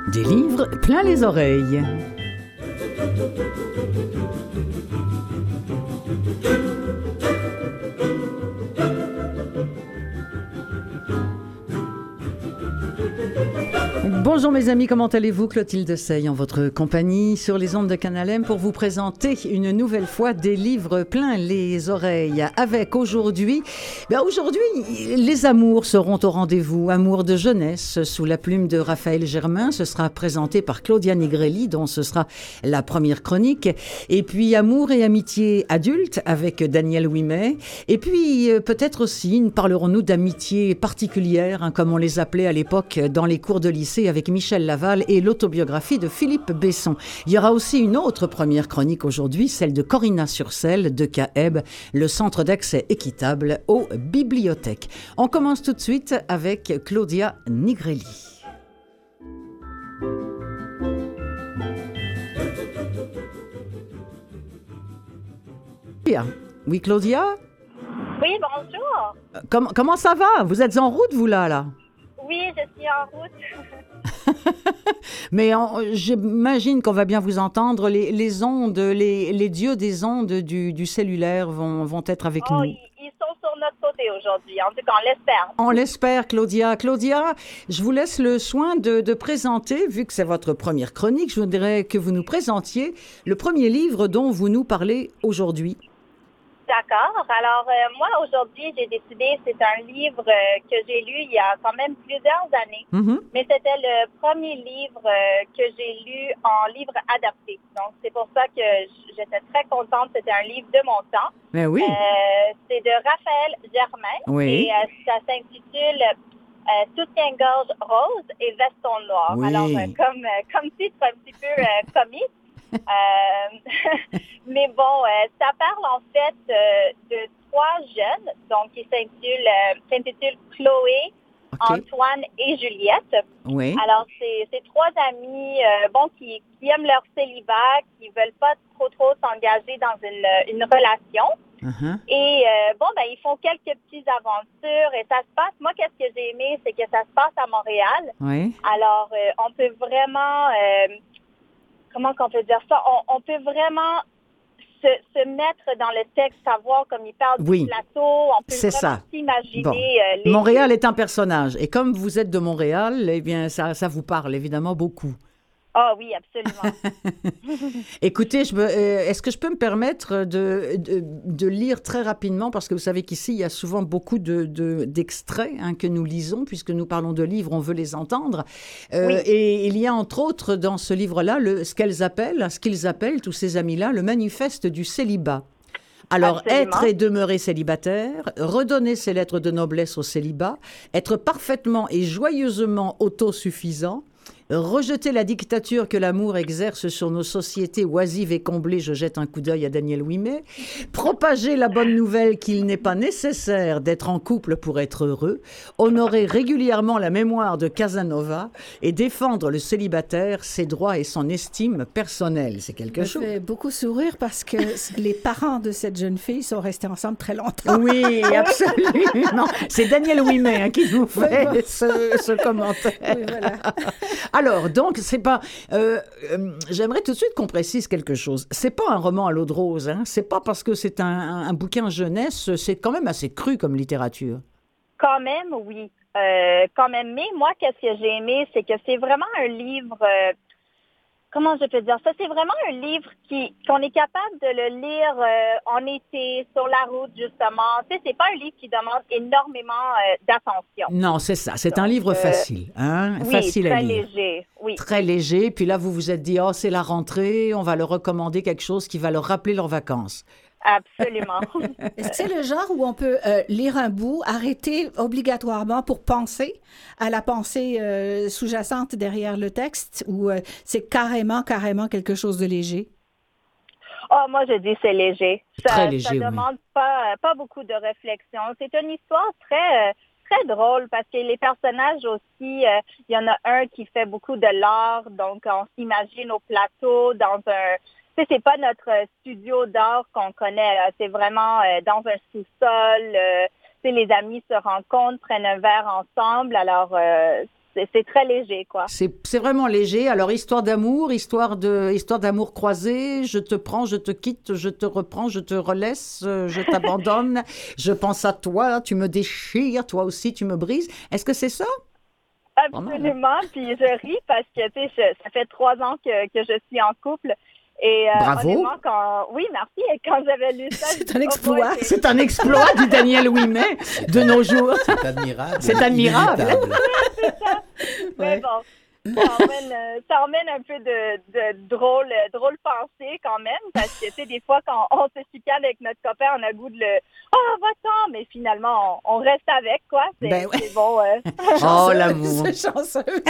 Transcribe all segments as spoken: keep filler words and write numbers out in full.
Des livres plein les oreilles. Bonjour mes amis, comment allez-vous? Clotilde Sey en votre compagnie sur les ondes de Canal M pour vous présenter une nouvelle fois des livres plein les oreilles. Avec aujourd'hui, ben aujourd'hui, les amours seront au rendez-vous. Amour de jeunesse sous la plume de Raphaël Germain. Ce sera présenté par Claudia Nigrelli, dont ce sera la première chronique. Et puis Amour et amitié adulte avec Daniel Ouimet. Et puis euh, peut-être aussi parlerons-nous d'amitié particulière, hein, comme on les appelait à l'époque dans les cours de lycée avec Michel Laval et l'autobiographie de Philippe Besson. Il y aura aussi une autre première chronique aujourd'hui, celle de Corinna Surcel de C A E B, le centre d'accès équitable aux bibliothèques. On commence tout de suite avec Claudia Nigrelli. Oui, Claudia? Oui, bonjour. Comment, comment ça va? Vous êtes en route, vous, là, là? Oui, je suis en route. Mais on, j'imagine qu'on va bien vous entendre. Les, les ondes, les, les dieux des ondes du, du cellulaire vont, vont être avec oh, nous. Ils, ils sont sur notre côté aujourd'hui. En tout cas, on l'espère. On l'espère, Claudia. Claudia, je vous laisse le soin de, de présenter, vu que c'est votre première chronique, je voudrais que vous nous présentiez le premier livre dont vous nous parlez aujourd'hui. D'accord. Alors, euh, moi, aujourd'hui, j'ai décidé, c'est un livre euh, que j'ai lu il y a quand même plusieurs années, Mm-hmm. mais c'était le premier livre euh, que j'ai lu en livre adapté. Donc, c'est pour ça que j'étais très contente. C'était un livre de mon temps. Ben oui. Euh, c'est de Raphaël Germain. Oui. Et euh, ça s'intitule euh, Soutien-gorge rose et veston noir. Oui. Alors, euh, comme, euh, comme titre un petit peu euh, comique. Euh, mais bon, euh, ça parle en fait euh, de trois jeunes, donc qui s'intitulent, euh, s'intitulent Chloé, OK. Antoine et Juliette. Oui. Alors, c'est, c'est trois amis euh, bon, qui, qui aiment leur célibat, qui veulent pas trop trop s'engager dans une, une relation. Uh-huh. Et euh, bon, ben ils font quelques petites aventures et ça se passe, moi, qu'est-ce que j'ai aimé, c'est que ça se passe à Montréal. Oui. Alors, euh, on peut vraiment... Euh, Comment qu'on peut dire ça? On, on peut vraiment se, se mettre dans le texte, savoir comme il parle Oui, du plateau. On peut c'est vraiment ça. s'imaginer Bon. euh, les... Montréal est un personnage. Et comme vous êtes de Montréal, eh bien, ça, ça vous parle évidemment beaucoup. Ah oui, absolument. Écoutez, je me, euh, est-ce que je peux me permettre de, de, de lire très rapidement, parce que vous savez qu'ici, il y a souvent beaucoup de, de, d'extraits hein, que nous lisons, puisque nous parlons de livres, on veut les entendre. Euh, Oui. Et il y a entre autres dans ce livre-là, le, ce qu'elles appellent, ce qu'ils appellent, tous ces amis-là, le manifeste du célibat. Alors, Absolument. être et demeurer célibataire, redonner ses lettres de noblesse au célibat, être parfaitement et joyeusement autosuffisant, rejeter la dictature que l'amour exerce sur nos sociétés oisives et comblées, je jette un coup d'œil à Daniel Ouimet, propager la bonne nouvelle qu'il n'est pas nécessaire d'être en couple pour être heureux, honorer régulièrement la mémoire de Casanova et défendre le célibataire, ses droits et son estime personnelle. C'est quelque Ça chose. me fait beaucoup sourire parce que les parents de cette jeune fille sont restés ensemble très longtemps. Oui, absolument. C'est Daniel Ouimet hein, qui nous fait Oui, bon. ce, ce commentaire. Oui, voilà. Alors, donc, c'est pas... Euh, euh, j'aimerais tout de suite qu'on précise quelque chose. C'est pas un roman à l'eau de rose, hein. C'est pas parce que c'est un, un, un bouquin jeunesse, c'est quand même assez cru comme littérature. Quand même, oui. Euh, quand même. Mais moi, qu'est-ce que j'ai aimé, c'est que c'est vraiment un livre... euh, Comment je peux dire ça? C'est vraiment un livre qui qu'on est capable de le lire euh, en été, sur la route, justement. Tu sais, c'est pas un livre qui demande énormément euh, d'attention. Non, c'est ça. C'est Donc, un livre euh, facile, hein? Oui, Facile à très lire. léger. Oui. Très léger. Puis là, vous vous êtes dit, oh, c'est la rentrée, on va leur recommander quelque chose qui va leur rappeler leurs vacances. Absolument. Est-ce que c'est le genre où on peut euh, lire un bout, arrêter obligatoirement pour penser à la pensée euh, sous-jacente derrière le texte, ou euh, c'est carrément, carrément quelque chose de léger? Oh, moi, je dis c'est léger. Ça, Très léger, ça oui. demande pas, pas beaucoup de réflexion. C'est une histoire très, euh, très drôle parce que les personnages aussi, euh, il y en a un qui fait beaucoup de l'art, donc on s'imagine au plateau dans un... Tu sais, c'est pas notre studio d'art qu'on connaît, là. C'est vraiment euh, dans un sous-sol. Euh, tu sais, les amis se rencontrent, prennent un verre ensemble. Alors, euh, c'est, c'est très léger, quoi. C'est, c'est vraiment léger. Alors, histoire d'amour, histoire de, histoire d'amour croisé, je te prends, je te quitte, je te reprends, je te relaisse, euh, je t'abandonne, je pense à toi, tu me déchires, toi aussi tu me brises. Est-ce que c'est ça? Absolument, puis je ris parce que, tu sais, je- ça fait trois ans que, que je suis en couple. Et euh, Bravo. honnêtement, quand... Oui, merci. Et quand j'avais lu ça... C'est je dis, un oh exploit. boy, c'est- C'est un exploit du Daniel Ouimet de nos jours. C'est admirable. C'est admirable. inimitable. Mais Ouais. bon, ça emmène, euh, ça emmène un peu de, de drôle, drôle pensée quand même, parce que, tu sais, des fois, quand on se chicane avec notre copain, on a le goût de le « Ah, va-t'en! » Mais finalement, on, on reste avec, quoi. C'est, Ben ouais. c'est bon. euh. Oh, l'amour. C'est chanceuse.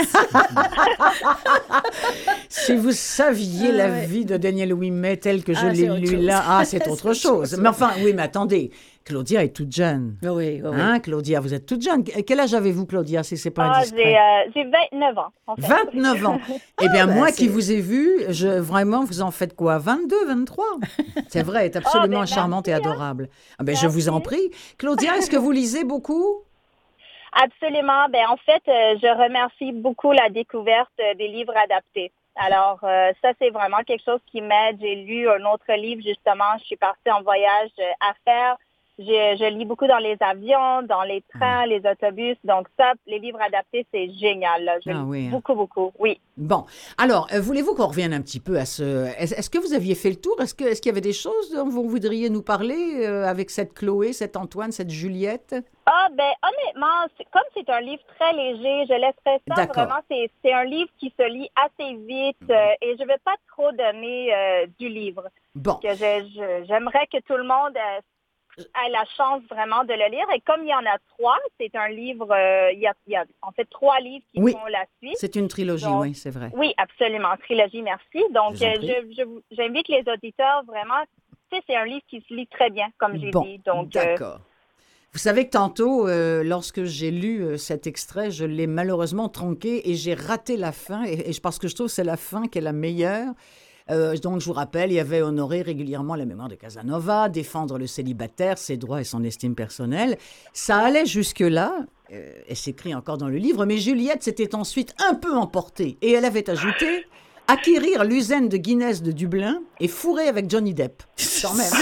Si vous saviez Ah, la ouais. vie de Daniel Ouimet telle que je Ah, l'ai c'est autre lu chose. là, ah, c'est C'est autre autre chose. chose, Mais enfin, oui, mais attendez, Claudia est toute jeune. Oui, oui, oui. Hein, Claudia, vous êtes toute jeune. Quel âge avez-vous, Claudia, si c'est pas Ah, indiscret? j'ai, euh, j'ai vingt-neuf ans, en fait. vingt-neuf ans. Eh bien, ben, moi c'est- qui vous ai vu, je, vraiment, vous en faites quoi? vingt-deux, vingt-trois? C'est vrai, elle est absolument ben, merci, charmante et hein. adorable. Ah ben, je vous en Merci. prie. Claudia, est-ce que vous lisez beaucoup? Absolument. Ben, en fait, euh, je remercie beaucoup la découverte euh, des livres adaptés. Alors, euh, ça, c'est vraiment quelque chose qui m'aide. J'ai lu un autre livre, justement. Je suis partie en voyage euh, à faire. Je, je lis beaucoup dans les avions, dans les trains, les autobus. Donc, ça, les livres adaptés, c'est génial. Là. Je Ah lis oui, hein. beaucoup, beaucoup. Oui. Bon, alors, euh, voulez-vous qu'on revienne un petit peu à ce... Est-ce, est-ce que vous aviez fait le tour? Est-ce, que, est-ce qu'il y avait des choses dont vous voudriez nous parler euh, avec cette Chloé, cette Antoine, cette Juliette? Ah, ben, honnêtement, c'est- comme c'est un livre très léger, je laisserais ça D'accord. vraiment. C'est, c'est un livre qui se lit assez vite euh, et je ne vais pas trop donner euh, du livre. Bon, Que je, je- j'aimerais que tout le monde euh, ait la chance vraiment de le lire. Et comme il y en a trois, c'est un livre, euh, il, y a, il y a en fait trois livres qui Oui. font la suite. c'est une trilogie, Donc, oui, c'est vrai. Oui, absolument. Trilogie, merci. Donc, Je vous en euh, prie. je, je vous- j'invite les auditeurs vraiment. Tu sais, c'est un livre qui se lit très bien, comme j'ai Bon, dit. Donc, euh, d'accord. Vous savez que tantôt, euh, lorsque j'ai lu euh, cet extrait, je l'ai malheureusement tronqué et j'ai raté la fin. Et, et parce que je trouve que c'est la fin qui est la meilleure. Euh, donc, je vous rappelle, il y avait honoré régulièrement la mémoire de Casanova, défendre le célibataire, ses droits et son estime personnelle. Ça allait jusque-là, euh, et c'est écrit encore dans le livre, mais Juliette s'était ensuite un peu emportée. Et elle avait ajouté « Acquérir l'usaine de Guinness de Dublin et fourrer avec Johnny Depp ». Quand même.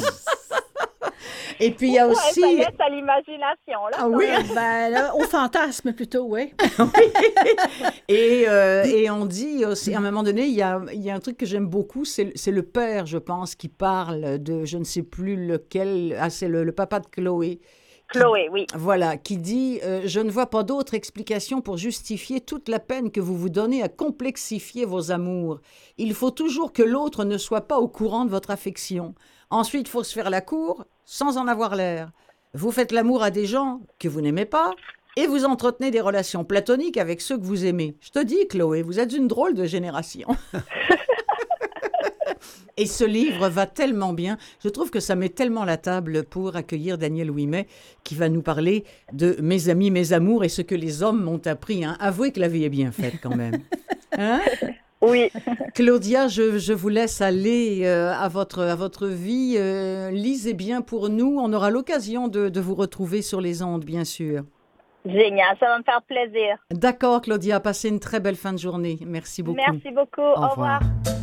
Et puis, il y a ouais, aussi... ça laisse à l'imagination. Là, Ah oui, Ben, là, au fantasme plutôt, oui. et, euh, et on dit aussi, à un moment donné, il y a, il y a un truc que j'aime beaucoup, c'est, c'est le père, je pense, qui parle de je ne sais plus lequel, ah, c'est le, le papa de Chloé. Chloé, oui. Voilà, qui dit euh, « Je ne vois pas d'autre explication pour justifier toute la peine que vous vous donnez à complexifier vos amours. Il faut toujours que l'autre ne soit pas au courant de votre affection. Ensuite, il faut se faire la cour sans en avoir l'air. Vous faites l'amour à des gens que vous n'aimez pas et vous entretenez des relations platoniques avec ceux que vous aimez. Je te dis, Chloé, vous êtes une drôle de génération. » Et ce livre va tellement bien. Je trouve que ça met tellement la table pour accueillir Daniel Ouimet, qui va nous parler de Mes amis, mes amours et ce que les hommes m'ont appris. Hein. Avouez que la vie est bien faite quand même. Hein? Oui. Claudia, je, je vous laisse aller euh, à, votre, à votre vie. Euh, lisez bien pour nous. On aura l'occasion de, de vous retrouver sur les ondes, bien sûr. Génial, ça va me faire plaisir. D'accord, Claudia. Passez une très belle fin de journée. Merci beaucoup. Merci beaucoup. Au Au revoir. revoir.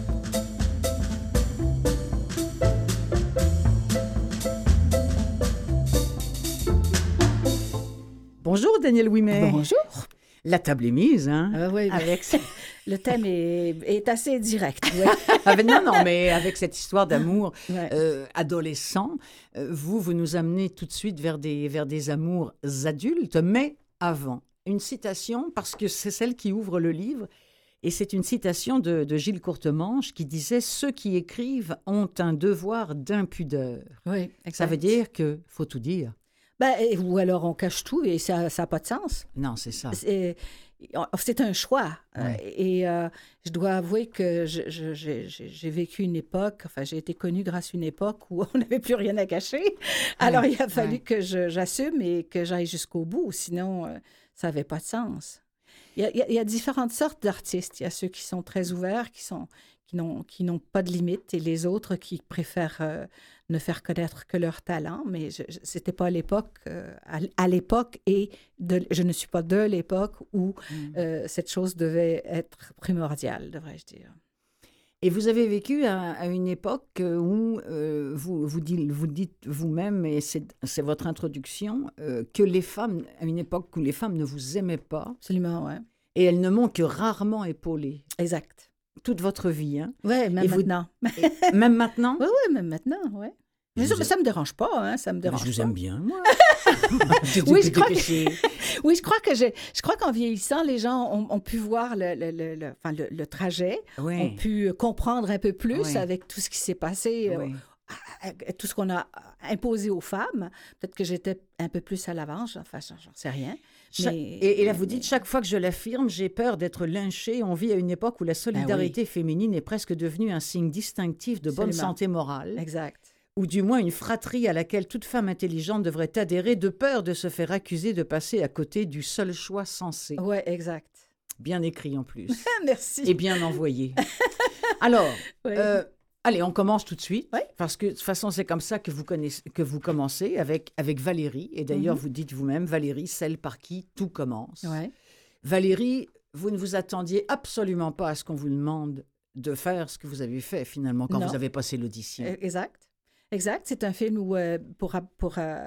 Bonjour, Daniel Ouimet. Bonjour. La table est mise, hein? Ah oui, ben, Avec... le thème est, est assez direct. Oui. avec, non, non, mais avec cette histoire d'amour Ouais. euh, adolescent, euh, vous, vous nous amenez tout de suite vers des, vers des amours adultes, mais avant. Une citation, parce que c'est celle qui ouvre le livre, et c'est une citation de, de Gilles Courtemanche qui disait « Ceux qui écrivent ont un devoir d'impudeur Oui, ». Ça veut dire qu'il faut tout dire. Ben, et- ou alors on cache tout et ça n'a pas de sens. Non, c'est ça. C'est, c'est un choix. Ouais. Euh, et euh, je dois avouer que je- je- j'ai, j'ai- j'ai vécu une époque, enfin j'ai été connue grâce à une époque où on n'avait plus rien à cacher. Alors il a fallu ouais. que je- j'assume et que j'aille jusqu'au bout, sinon euh, ça n'avait pas de sens. Il y, a, il y a- il y a différentes sortes d'artistes. Il y a ceux qui sont très ouverts, qui sont, qui n'ont, qui n'ont pas de limites et les autres qui préfèrent euh, ne faire connaître que leur talent. Mais je, je, c'était pas à l'époque, euh, à, à l'époque et de, je ne suis pas de l'époque où mm. euh, cette chose devait être primordiale, devrais-je dire. Et vous avez vécu à, à une époque où euh, vous, vous, dites, vous dites vous-même, et c'est, c'est votre introduction, euh, que les femmes, à une époque où les femmes ne vous aimaient pas. Absolument, oui. Et elles ne m'ont que rarement épaulée. Exact. Toute votre vie, hein? Oui, même et maintenant. Vous, et, même maintenant? Oui, oui, même maintenant, oui. Mais ça ne me dérange pas, hein, ça me dérange mais je vous pas. aime bien, moi. oui, je crois que, oui, je crois que j'ai, je crois qu'en vieillissant, les gens ont, ont pu voir le, le, le, le, enfin, le, le trajet, oui. ont pu comprendre un peu plus oui. avec tout ce qui s'est passé, oui. euh, tout ce qu'on a imposé aux femmes. Peut-être que j'étais un peu plus à l'avance, enfin, j'en sais rien. Chaque, mais, et, et là, vous mais, dites, chaque fois que je l'affirme, j'ai peur d'être lynchée. On vit à une époque où la solidarité ben oui. féminine est presque devenue un signe distinctif de Absolument. Bonne santé morale. Exact. Ou du moins une fratrie à laquelle toute femme intelligente devrait adhérer de peur de se faire accuser de passer à côté du seul choix sensé. Oui, exact. Bien écrit en plus. Merci. Et bien envoyé. Alors, oui. euh, allez, on commence tout de suite. Oui. Parce que de toute façon, c'est comme ça que vous, connaissez, que vous commencez avec, avec Valérie. Et d'ailleurs, mm-hmm. vous dites vous-même, Valérie, celle par qui tout commence. Oui. Valérie, vous ne vous attendiez absolument pas à ce qu'on vous demande de faire ce que vous avez fait finalement quand non. vous avez passé l'audition. Exact. Exact, c'est un film où, euh, pour, pour euh,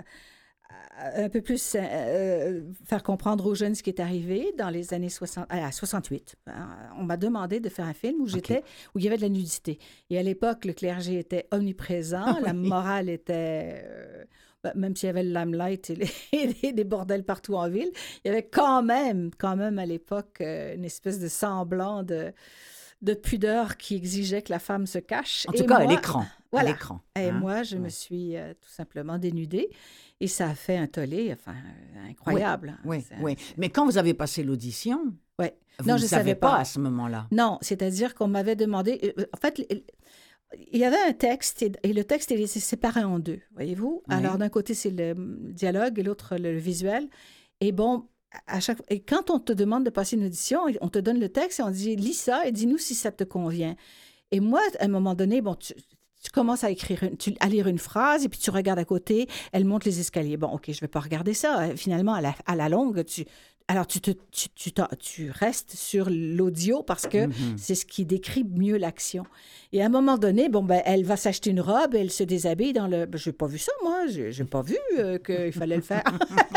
un peu plus euh, faire comprendre aux jeunes ce qui est arrivé dans les années soixante, à soixante-huit. On m'a demandé de faire un film où j'étais, okay. où il y avait de la nudité. Et à l'époque, le clergé était omniprésent, ah, oui. la morale était... Euh, même s'il y avait le limelight et, les, et des bordels partout en ville, il y avait quand même, quand même à l'époque, euh, une espèce de semblant de... de pudeur qui exigeait que la femme se cache. En tout et cas, moi, à l'écran. Voilà. À l'écran. Et hein? moi, je ouais. me suis euh, tout simplement dénudée et ça a fait un tollé, enfin, incroyable. Oui, c'est, oui. C'est... Mais quand vous avez passé l'audition, ouais. vous non, ne je savez pas. pas à ce moment-là. Non, c'est-à-dire qu'on m'avait demandé... En fait, il y avait un texte et, et le texte est séparé en deux, voyez-vous? Oui. Alors, d'un côté, c'est le dialogue et l'autre, le visuel. Et bon... À chaque... Et quand on te demande de passer une audition, on te donne le texte et on dit « lis ça et dis-nous si ça te convient ». Et moi, à un moment donné, bon, tu, tu commences à écrire, une, tu, à lire une phrase et puis tu regardes à côté, elle monte les escaliers. Bon, OK, je ne vais pas regarder ça. Finalement, à la, à la longue, tu... Alors, tu, te, tu, tu, tu restes sur l'audio parce que mm-hmm. c'est ce qui décrit mieux l'action. Et à un moment donné, bon, ben, elle va s'acheter une robe, elle se déshabille dans le... Ben, je n'ai pas vu ça, moi. Je n'ai pas vu euh, qu'il fallait le faire.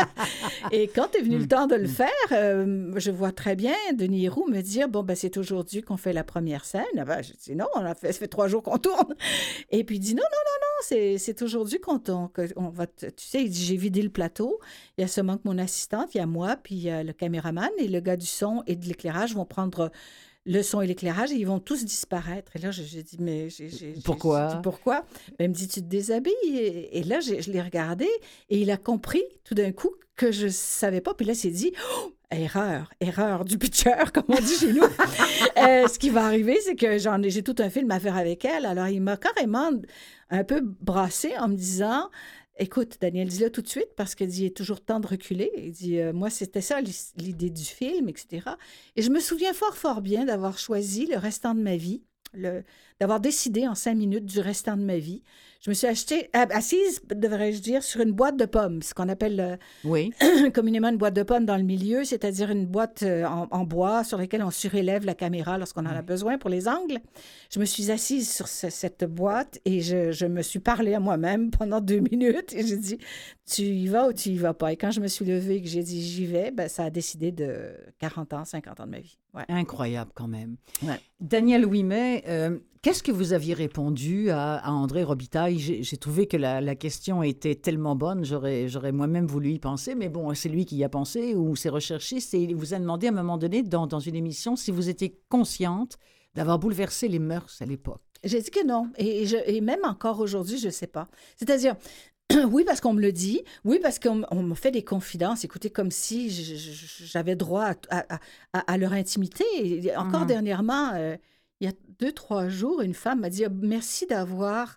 Et quand est venu le temps de le faire, euh, je vois très bien Denis Héroux me dire, bon, ben, c'est aujourd'hui qu'on fait la première scène. Ben, je dis, non, on a fait, ça fait trois jours qu'on tourne. Et puis il dit, non, non, non, non, c'est, c'est aujourd'hui qu'on, on, on va... Tu sais, il dit, j'ai vidé le plateau. Il y a seulement que mon assistante, il y a moi, puis il y a le caméraman et le gars du son et de l'éclairage vont prendre le son et l'éclairage et ils vont tous disparaître. Et là, j'ai dit, mais... J'ai, j'ai, pourquoi? J'ai dit, pourquoi? Ben, il me dit, tu te déshabilles. Et, et là, j'ai, je l'ai regardé et il a compris tout d'un coup que je ne savais pas. Puis là, il s'est dit, oh, erreur, erreur du pitcher, comme on dit chez nous. euh, ce qui va arriver, c'est que j'en ai, j'ai tout un film à faire avec elle. Alors, il m'a carrément un peu brassé en me disant... Écoute, Daniel, dis-le tout de suite parce qu'il dit, il est toujours temps de reculer. Il dit, euh, moi, c'était ça l'idée du film, et cetera. Et je me souviens fort, fort bien d'avoir choisi le restant de ma vie, le, d'avoir décidé en cinq minutes du restant de ma vie. Je me suis acheté, assise, devrais-je dire, sur une boîte de pommes, ce qu'on appelle euh, oui. communément une boîte de pommes dans le milieu, c'est-à-dire une boîte euh, en, en bois sur laquelle on surélève la caméra lorsqu'on en a besoin pour les angles. Je me suis assise sur ce, cette boîte et je, je me suis parlé à moi-même pendant deux minutes et j'ai dit, tu y vas ou tu y vas pas? Et quand je me suis levée et que j'ai dit, j'y vais, ben, ça a décidé de quarante ans, cinquante ans de ma vie. Ouais. Incroyable quand même. Ouais. Daniel Ouimet, euh, qu'est-ce que vous aviez répondu à, à André Robitaille? J'ai, j'ai trouvé que la, la question était tellement bonne, j'aurais, j'aurais moi-même voulu y penser, mais bon, c'est lui qui y a pensé ou c'est recherchiste et il vous a demandé à un moment donné dans, dans une émission si vous étiez consciente d'avoir bouleversé les mœurs à l'époque. J'ai dit que non. Et, je, et même encore aujourd'hui, je ne sais pas. C'est-à-dire... Oui, parce qu'on me le dit. Oui, parce qu'on on me fait des confidences. Écoutez, comme si je, je, j'avais droit à, à, à, à leur intimité. Et encore mmh. dernièrement, euh, il y a deux, trois jours, une femme m'a dit « Merci d'avoir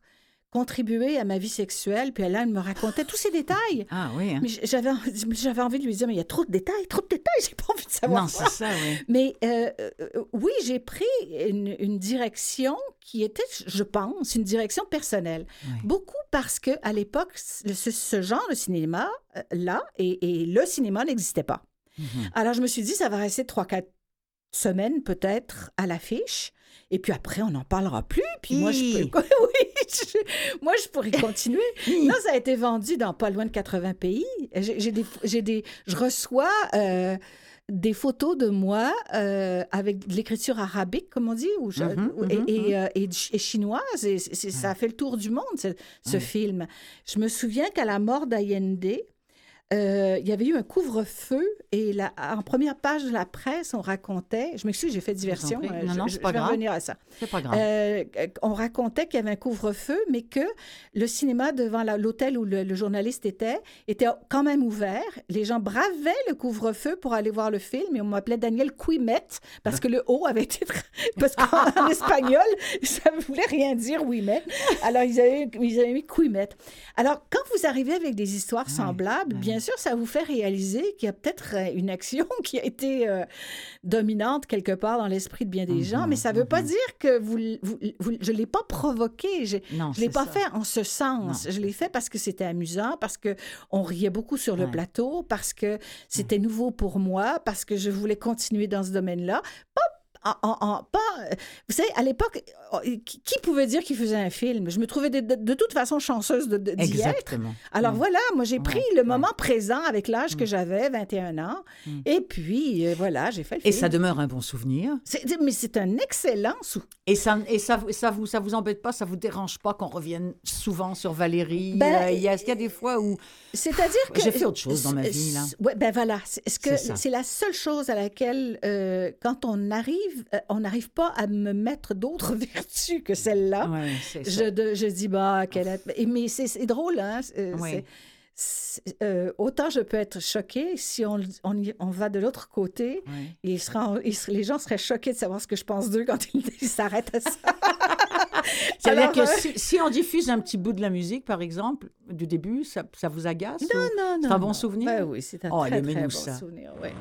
contribué à ma vie sexuelle. Puis là, elle me racontait tous ces détails. Ah oui. Hein? Mais j'avais, j'avais envie de lui dire, mais il y a trop de détails, trop de détails, j'ai pas envie de savoir. Non, c'est ça, oui. Mais euh, euh, oui, j'ai pris une, une direction qui était, je pense, une direction personnelle. Oui. Beaucoup parce qu'à l'époque, ce, ce genre de cinéma-là et, et le cinéma n'existait pas. Mm-hmm. Alors, je me suis dit, ça va rester trois, quatre semaines peut-être à l'affiche. Et puis après, on n'en parlera plus. Puis moi, je peux... oui, je... moi, je pourrais continuer. Non, ça a été vendu dans pas loin de quatre-vingts pays. J'ai, j'ai des, j'ai des... Je reçois euh, des photos de moi euh, avec de l'écriture arabique, comme on dit, ou je... mm-hmm, et, mm-hmm. et, euh, et, et chinoise. Et c'est, c'est, ça a fait le tour du monde, ce, ce mm. film. Je me souviens qu'à la mort d'Allende, Euh, il y avait eu un couvre-feu et la, en première page de la presse, on racontait, je m'excuse, j'ai fait diversion, euh, non, non, je, c'est pas je vais grave. revenir à ça. C'est pas grave. Euh, on racontait qu'il y avait un couvre-feu, mais que le cinéma devant la, l'hôtel où le, le journaliste était, était quand même ouvert. Les gens bravaient le couvre-feu pour aller voir le film et on m'appelait Daniel Ouimet parce que le O avait été... parce qu'en espagnol, ça ne voulait rien dire Ouimet. Alors, ils avaient, ils avaient mis Ouimet. Alors, quand vous arrivez avec des histoires ouais, semblables, ouais. bien sûr, ça vous fait réaliser qu'il y a peut-être une action qui a été euh, dominante quelque part dans l'esprit de bien des mmh, gens, mais ça ne veut mmh. pas dire que vous, vous, vous, je ne l'ai pas provoqué. Je ne l'ai pas ça. fait en ce sens. Non, je l'ai fait parce que c'était amusant, parce qu'on riait beaucoup sur le ouais. plateau, parce que c'était mmh. nouveau pour moi, parce que je voulais continuer dans ce domaine-là. Pas En, en, en, pas, vous savez, à l'époque, qui, qui pouvait dire qu'il faisait un film? Je me trouvais de, de, de toute façon chanceuse de, de, d'y Exactement. être. Alors mmh. voilà, moi, j'ai pris ouais, le moment ouais. présent avec l'âge mmh. que j'avais, vingt et un ans, mmh. et puis, euh, voilà, j'ai fait le et film. Et ça demeure un bon souvenir. C'est, mais c'est un excellent souvenir. Et ça et ça, ça, vous, ça vous embête pas, ça vous dérange pas qu'on revienne souvent sur Valérie? Ben, euh, il y a, est-ce qu'il y a des fois où... C'est-à-dire que... J'ai fait autre chose dans ma vie, là. Ouais, ben voilà, c'est, est-ce que c'est, c'est la seule chose à laquelle, euh, quand on arrive, euh, on n'arrive pas à me mettre d'autres vertus que celle-là. Ouais, c'est je, de, je dis, bah, quelle est... Mais c'est, c'est drôle, hein? C'est, oui. c'est, c'est, euh, autant je peux être choquée si on, on, y, on va de l'autre côté. Oui. Et il sera, il sera, les gens seraient choqués de savoir ce que je pense d'eux quand ils, ils s'arrêtent à ça. C'est-à-dire que euh... si, si on diffuse un petit bout de la musique, par exemple, du début, ça, ça vous agace? Non, ou... non, non. C'est un bon non. souvenir? Ben oui, c'est un oh, très, très bon ça. souvenir, oui.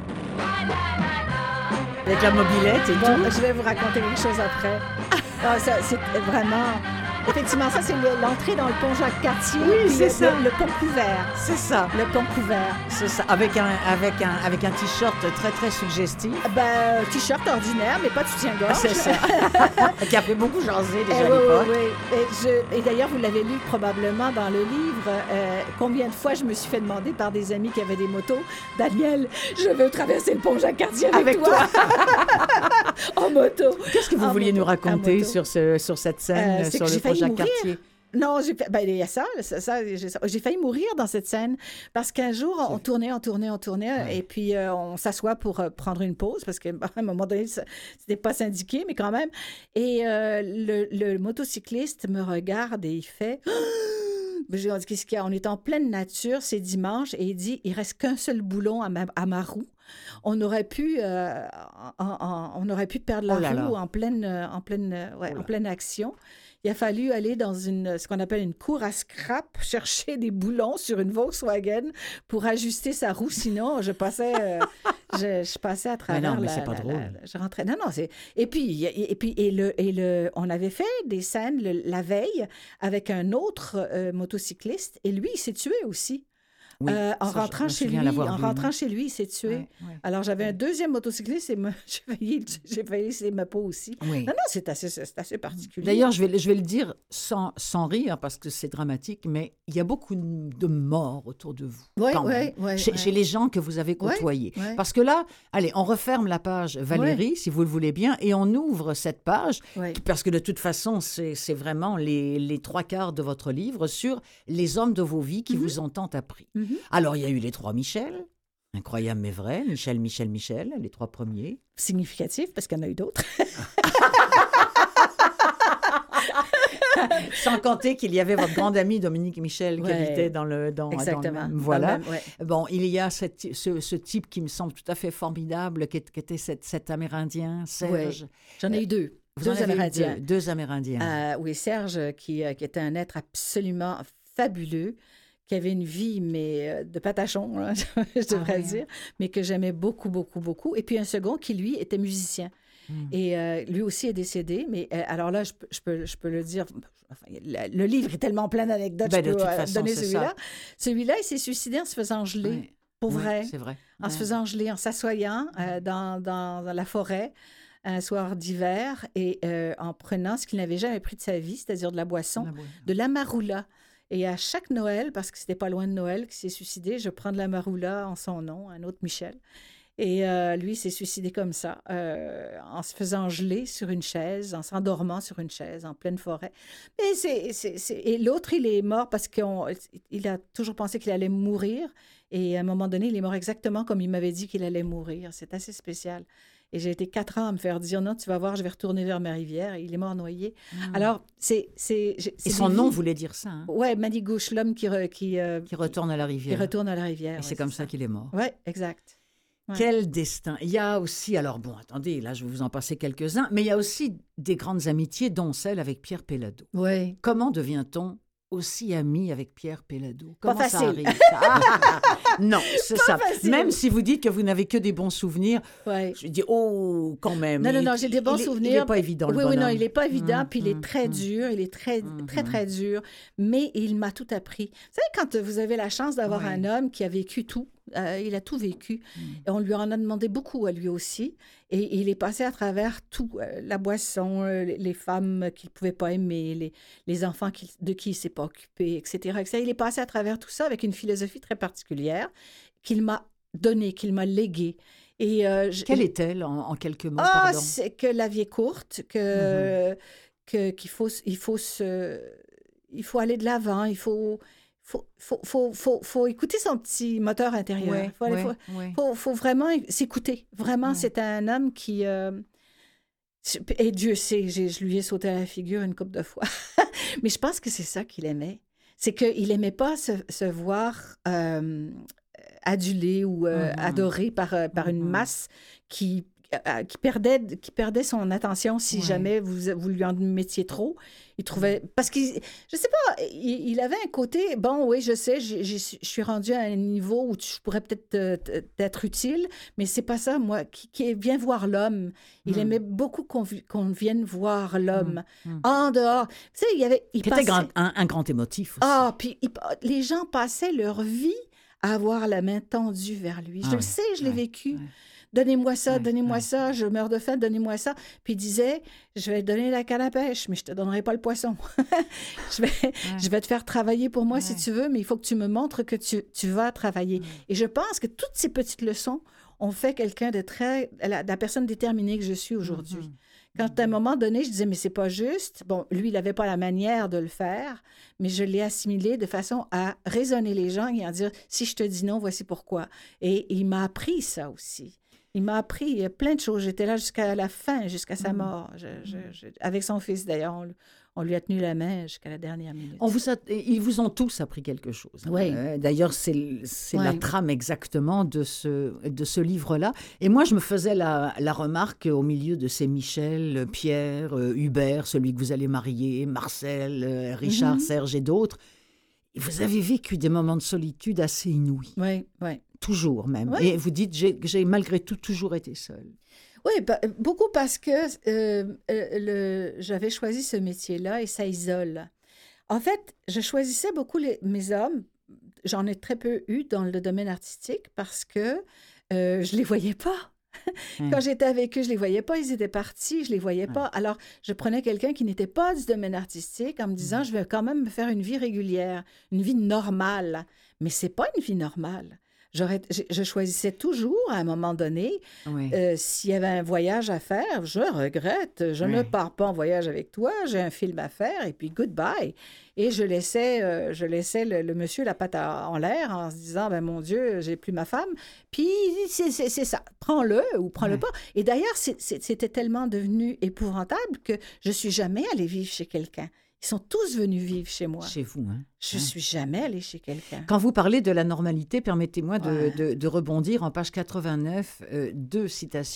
Avec la mobilette et bon, tout. Je vais vous raconter quelque chose après. Ah, ça, c'est vraiment... Effectivement, ça, c'est l'entrée dans le pont Jacques-Cartier. Oui, c'est le, ça. Le, le pont couvert. C'est ça. Le pont couvert. C'est ça. Avec un, avec un, avec un T-shirt très, très suggestif. Ben, T-shirt ordinaire, mais pas de soutien-gorge. C'est ça. Qui a fait beaucoup jaser déjà eh, à l'époque. Oui, oui. Et, je, et d'ailleurs, vous l'avez lu probablement dans le livre. Euh, combien de fois je me suis fait demander par des amis qui avaient des motos, Daniel, je veux traverser le pont Jacques-Cartier avec, avec toi. En moto. Qu'est-ce que vous en vouliez moto, nous raconter sur, ce, sur cette scène, euh, sur le pont Jacques-Cartier? Non, j'ai fait, ben, il y a ça, ça, ça j'ai, j'ai failli mourir dans cette scène parce qu'un jour, on tournait, on tournait, on tournait ouais. et puis euh, on s'assoit pour euh, prendre une pause parce qu'à un moment donné, ça, c'était pas syndiqué, mais quand même. Et euh, le, le motocycliste me regarde et il fait... J'ai dit, qu'est-ce qu'il y a? On est en pleine nature, c'est dimanche, et il dit, il reste qu'un seul boulon à ma, à ma roue. On aurait pu, euh, en, en, on aurait pu perdre la oh là roue là. en pleine, en pleine, ouais, oh en pleine action. Il a fallu aller dans une, ce qu'on appelle une cour à scrap, chercher des boulons sur une Volkswagen pour ajuster sa roue. Sinon, je passais, euh, je, je passais à travers. Mais non, mais la, c'est pas la, drôle. La, je rentrais. Non, non, c'est. Et puis, et, et puis, et le, et le, on avait fait des scènes le, la veille avec un autre euh, motocycliste, et lui, il s'est tué aussi. Oui, euh, en ça, rentrant chez lui, en vu, rentrant chez lui, il s'est tué. Ouais, ouais, Alors j'avais ouais. un deuxième motocycliste et me, j'ai failli, j'ai failli laisser ma peau aussi. Oui. Non, non, c'est assez, c'est assez particulier. D'ailleurs, je vais, je vais le dire sans, sans rire parce que c'est dramatique, mais il y a beaucoup de morts autour de vous. Oui, oui, oui. Chez, chez les gens que vous avez côtoyés. Ouais, ouais. Parce que là, allez, on referme la page Valérie, ouais. si vous le voulez bien, et on ouvre cette page ouais. parce que de toute façon, c'est, c'est vraiment les, les trois quarts de votre livre sur les hommes de vos vies qui mm-hmm. vous ont tant appris. Mm-hmm. Alors, il y a eu les trois Michel, incroyable mais vrai, Michel, Michel, Michel, les trois premiers. Significatif, parce qu'il y en a eu d'autres. Sans compter qu'il y avait votre grande amie Dominique Michel qui ouais, habitait dans le... Dans, exactement. Dans le même, voilà. Même, ouais. Bon, il y a cette, ce, ce type qui me semble tout à fait formidable, qui, qui était cet, cet Amérindien, Serge. Ouais. J'en ai euh, eu deux. Vous deux en avez eu Amérindiens. Deux, deux Amérindiens. Euh, oui, Serge, qui, euh, qui était un être absolument fabuleux, qui avait une vie, mais euh, de patachon, là, je devrais Ah oui, dire, mais que j'aimais beaucoup, beaucoup, beaucoup. Et puis un second qui, lui, était musicien. Mm. Et euh, lui aussi est décédé, mais euh, alors là, je, peux- je, peux, je peux le dire, enfin, le, le livre est tellement plein d'anecdotes, Ben, je de peux toute euh, façon, donner c'est celui-là. Celui-là, il s'est suicidé en se faisant geler, Ouais. pour Ouais, vrai, c'est vrai. en se Ouais. faisant geler, en s'assoyant euh, dans, dans, dans la forêt un soir d'hiver et euh, en prenant ce qu'il n'avait jamais pris de sa vie, c'est-à-dire de la boisson, La boîte. de l'amaroula. Et à chaque Noël, parce que c'était pas loin de Noël qu'il s'est suicidé, je prends de l'amaroula en son nom, un autre Michel. Et euh, lui, il s'est suicidé comme ça, euh, en se faisant geler sur une chaise, en s'endormant sur une chaise, en pleine forêt. Mais c'est, c'est, c'est... Et l'autre, il est mort parce qu'il a toujours pensé qu'il allait mourir. Et à un moment donné, il est mort exactement comme il m'avait dit qu'il allait mourir. C'est assez spécial. Et j'ai été quatre ans à me faire dire, non, tu vas voir, je vais retourner vers ma rivière. Et il est mort noyé. Mm. Alors, c'est... c'est, c'est Et son des nom vies- voulait dire ça, hein, Ouais, Manigouche, l'homme qui, re- qui, euh, qui retourne à la qui rivière. retourne à la rivière. Et ouais, c'est comme ça qu'il est mort. Oui, exact. Ouais. Quel destin. Il y a aussi, alors bon, attendez, là je vais vous en passer quelques-uns, mais il y a aussi des grandes amitiés, dont celle avec Pierre Pellado. Oui. Comment devient-on aussi ami avec Pierre Pellado? Pas Comment ça facile. arrive, ça? Ah, ah, ah, ah. Non, c'est ça. facile. Même si vous dites que vous n'avez que des bons souvenirs, Ouais. je dis, oh, quand même. Non, non, Il- non, j'ai des bons il est- souvenirs. Il n'est pas évident, le Oui, oui, non, bonhomme. il n'est pas évident, Mmh, puis il est mmh, très mmh. dur, il est très, Mhm. très, très dur, mais il m'a tout appris. Vous savez, quand vous avez la chance d'avoir Ouais. un homme qui a vécu tout, euh, il a tout vécu, Mmh. et on lui en a demandé beaucoup à lui aussi, et il est passé à travers tout, euh, la boisson, euh, les les femmes qu'il ne pouvait pas aimer, les, les enfants qu'il- de qui il ne s'est pas occupé, et cetera, et cetera. Il est passé à travers tout ça avec une philosophie très particulière qu'il m'a donnée, qu'il m'a léguée. Et euh, je- Quelle est-elle, en, en quelques mots, ah, pardon? c'est que la vie est courte, que, que, qu'il faut, il faut se, il faut aller de l'avant, il faut, faut, faut, faut, faut, faut écouter son petit moteur intérieur. Ouais, Il faut, aller- ouais, faut, ouais. faut, faut vraiment s'écouter. Vraiment, Ouais. c'est un homme qui... euh, et Dieu sait, j'ai- je lui ai sauté à la figure une couple de fois. Mais je pense que c'est ça qu'il aimait. C'est qu'il n'aimait pas se, se voir euh, adulé ou euh, Mhm. adoré par, euh, par une Mhm. masse qui, euh, qui, perdait, qui perdait son attention si Ouais. jamais vous, vous lui en mettiez trop. Il trouvait... Parce qu'il... Je sais pas, il, il avait un côté... Bon, oui, je sais, j'ai- j'ai- je suis rendue à un niveau où je pourrais peut-être euh, t- t'être utile, mais c'est pas ça, moi, qui, qui vient voir l'homme. Il Mm. aimait beaucoup qu'on, vi- qu'on vienne voir l'homme. Mm. En dehors. Tu sais, il y avait... Il Qui était passait- grand- un, un grand émotif aussi. ah, puis il- les gens passaient leur vie à avoir la main tendue vers lui. Je Ah le ouais, sais, je l'ai ouais, vécu. ouais. Donnez-moi ça, Ouais, donnez-moi ouais. ça, je meurs de faim, donnez-moi ça. Puis il disait, je vais te donner la canne à pêche, mais je te donnerai pas le poisson. je, vais, je vais te faire travailler pour moi si Ouais. tu veux, mais il faut que tu me montres que tu, tu vas travailler. Ouais. Et je pense que toutes ces petites leçons ont fait quelqu'un de très... La, la personne déterminée que je suis aujourd'hui. Mhm. Quand à un moment donné, je disais, mais c'est pas juste. Bon, lui, il n'avait pas la manière de le faire, mais je l'ai assimilé de façon à raisonner les gens et à dire, si je te dis non, voici pourquoi. Et il m'a appris ça aussi. Il m'a appris plein de choses. J'étais là jusqu'à la fin, jusqu'à sa Mm. mort. Je- je- je- avec son fils, d'ailleurs, on, on lui a tenu la main jusqu'à la dernière minute. On vous a- ils vous ont tous appris quelque chose. Oui. Euh, D'ailleurs, c'est l- c'est la Oui. trame exactement de ce, de ce livre-là. Et moi, je me faisais la, la remarque au milieu de ces Michel, Pierre, euh, Hubert, celui que vous allez marier, Marcel, euh, Richard, Mhm. Serge et d'autres. Vous avez vécu des moments de solitude assez inouïs, Oui, oui. toujours même. Oui. Et vous dites, j'ai j'ai malgré tout toujours été seule. Oui, pa- beaucoup parce que euh, euh, le, j'avais choisi ce métier-là et ça isole. En fait, je choisissais beaucoup les- mes hommes. J'en ai très peu eu dans le domaine artistique parce que euh, je les voyais pas. Hum. Quand j'étais avec eux, je les voyais pas. Ils étaient partis, je les voyais pas. Alors, je prenais quelqu'un qui n'était pas du domaine artistique en me disant, je vais quand même me faire une vie régulière, une vie normale. Mais c'est pas une vie normale. J'aurais, je, je choisissais toujours, à un moment donné, Oui. euh, s'il y avait un voyage à faire, je regrette, je ne Ouais. pars pas en voyage avec toi, j'ai un film à faire, et puis goodbye. Et je laissais, euh, je laissais le, le monsieur la patte à- en l'air en se disant, ben mon Dieu, j'ai plus ma femme. Puis c'est, c'est, c'est ça, prends-le ou prends-le Ouais. pas. Et d'ailleurs, c'est- c'est- c'était tellement devenu épouvantable que je suis jamais allée vivre chez quelqu'un. Ils sont tous venus vivre chez moi. Chez vous, hein. Je Hein. suis jamais allée chez quelqu'un. Quand vous parlez de la normalité, permettez-moi de, Ouais. de- de rebondir en page quatre-vingt-neuf, euh, deux citations.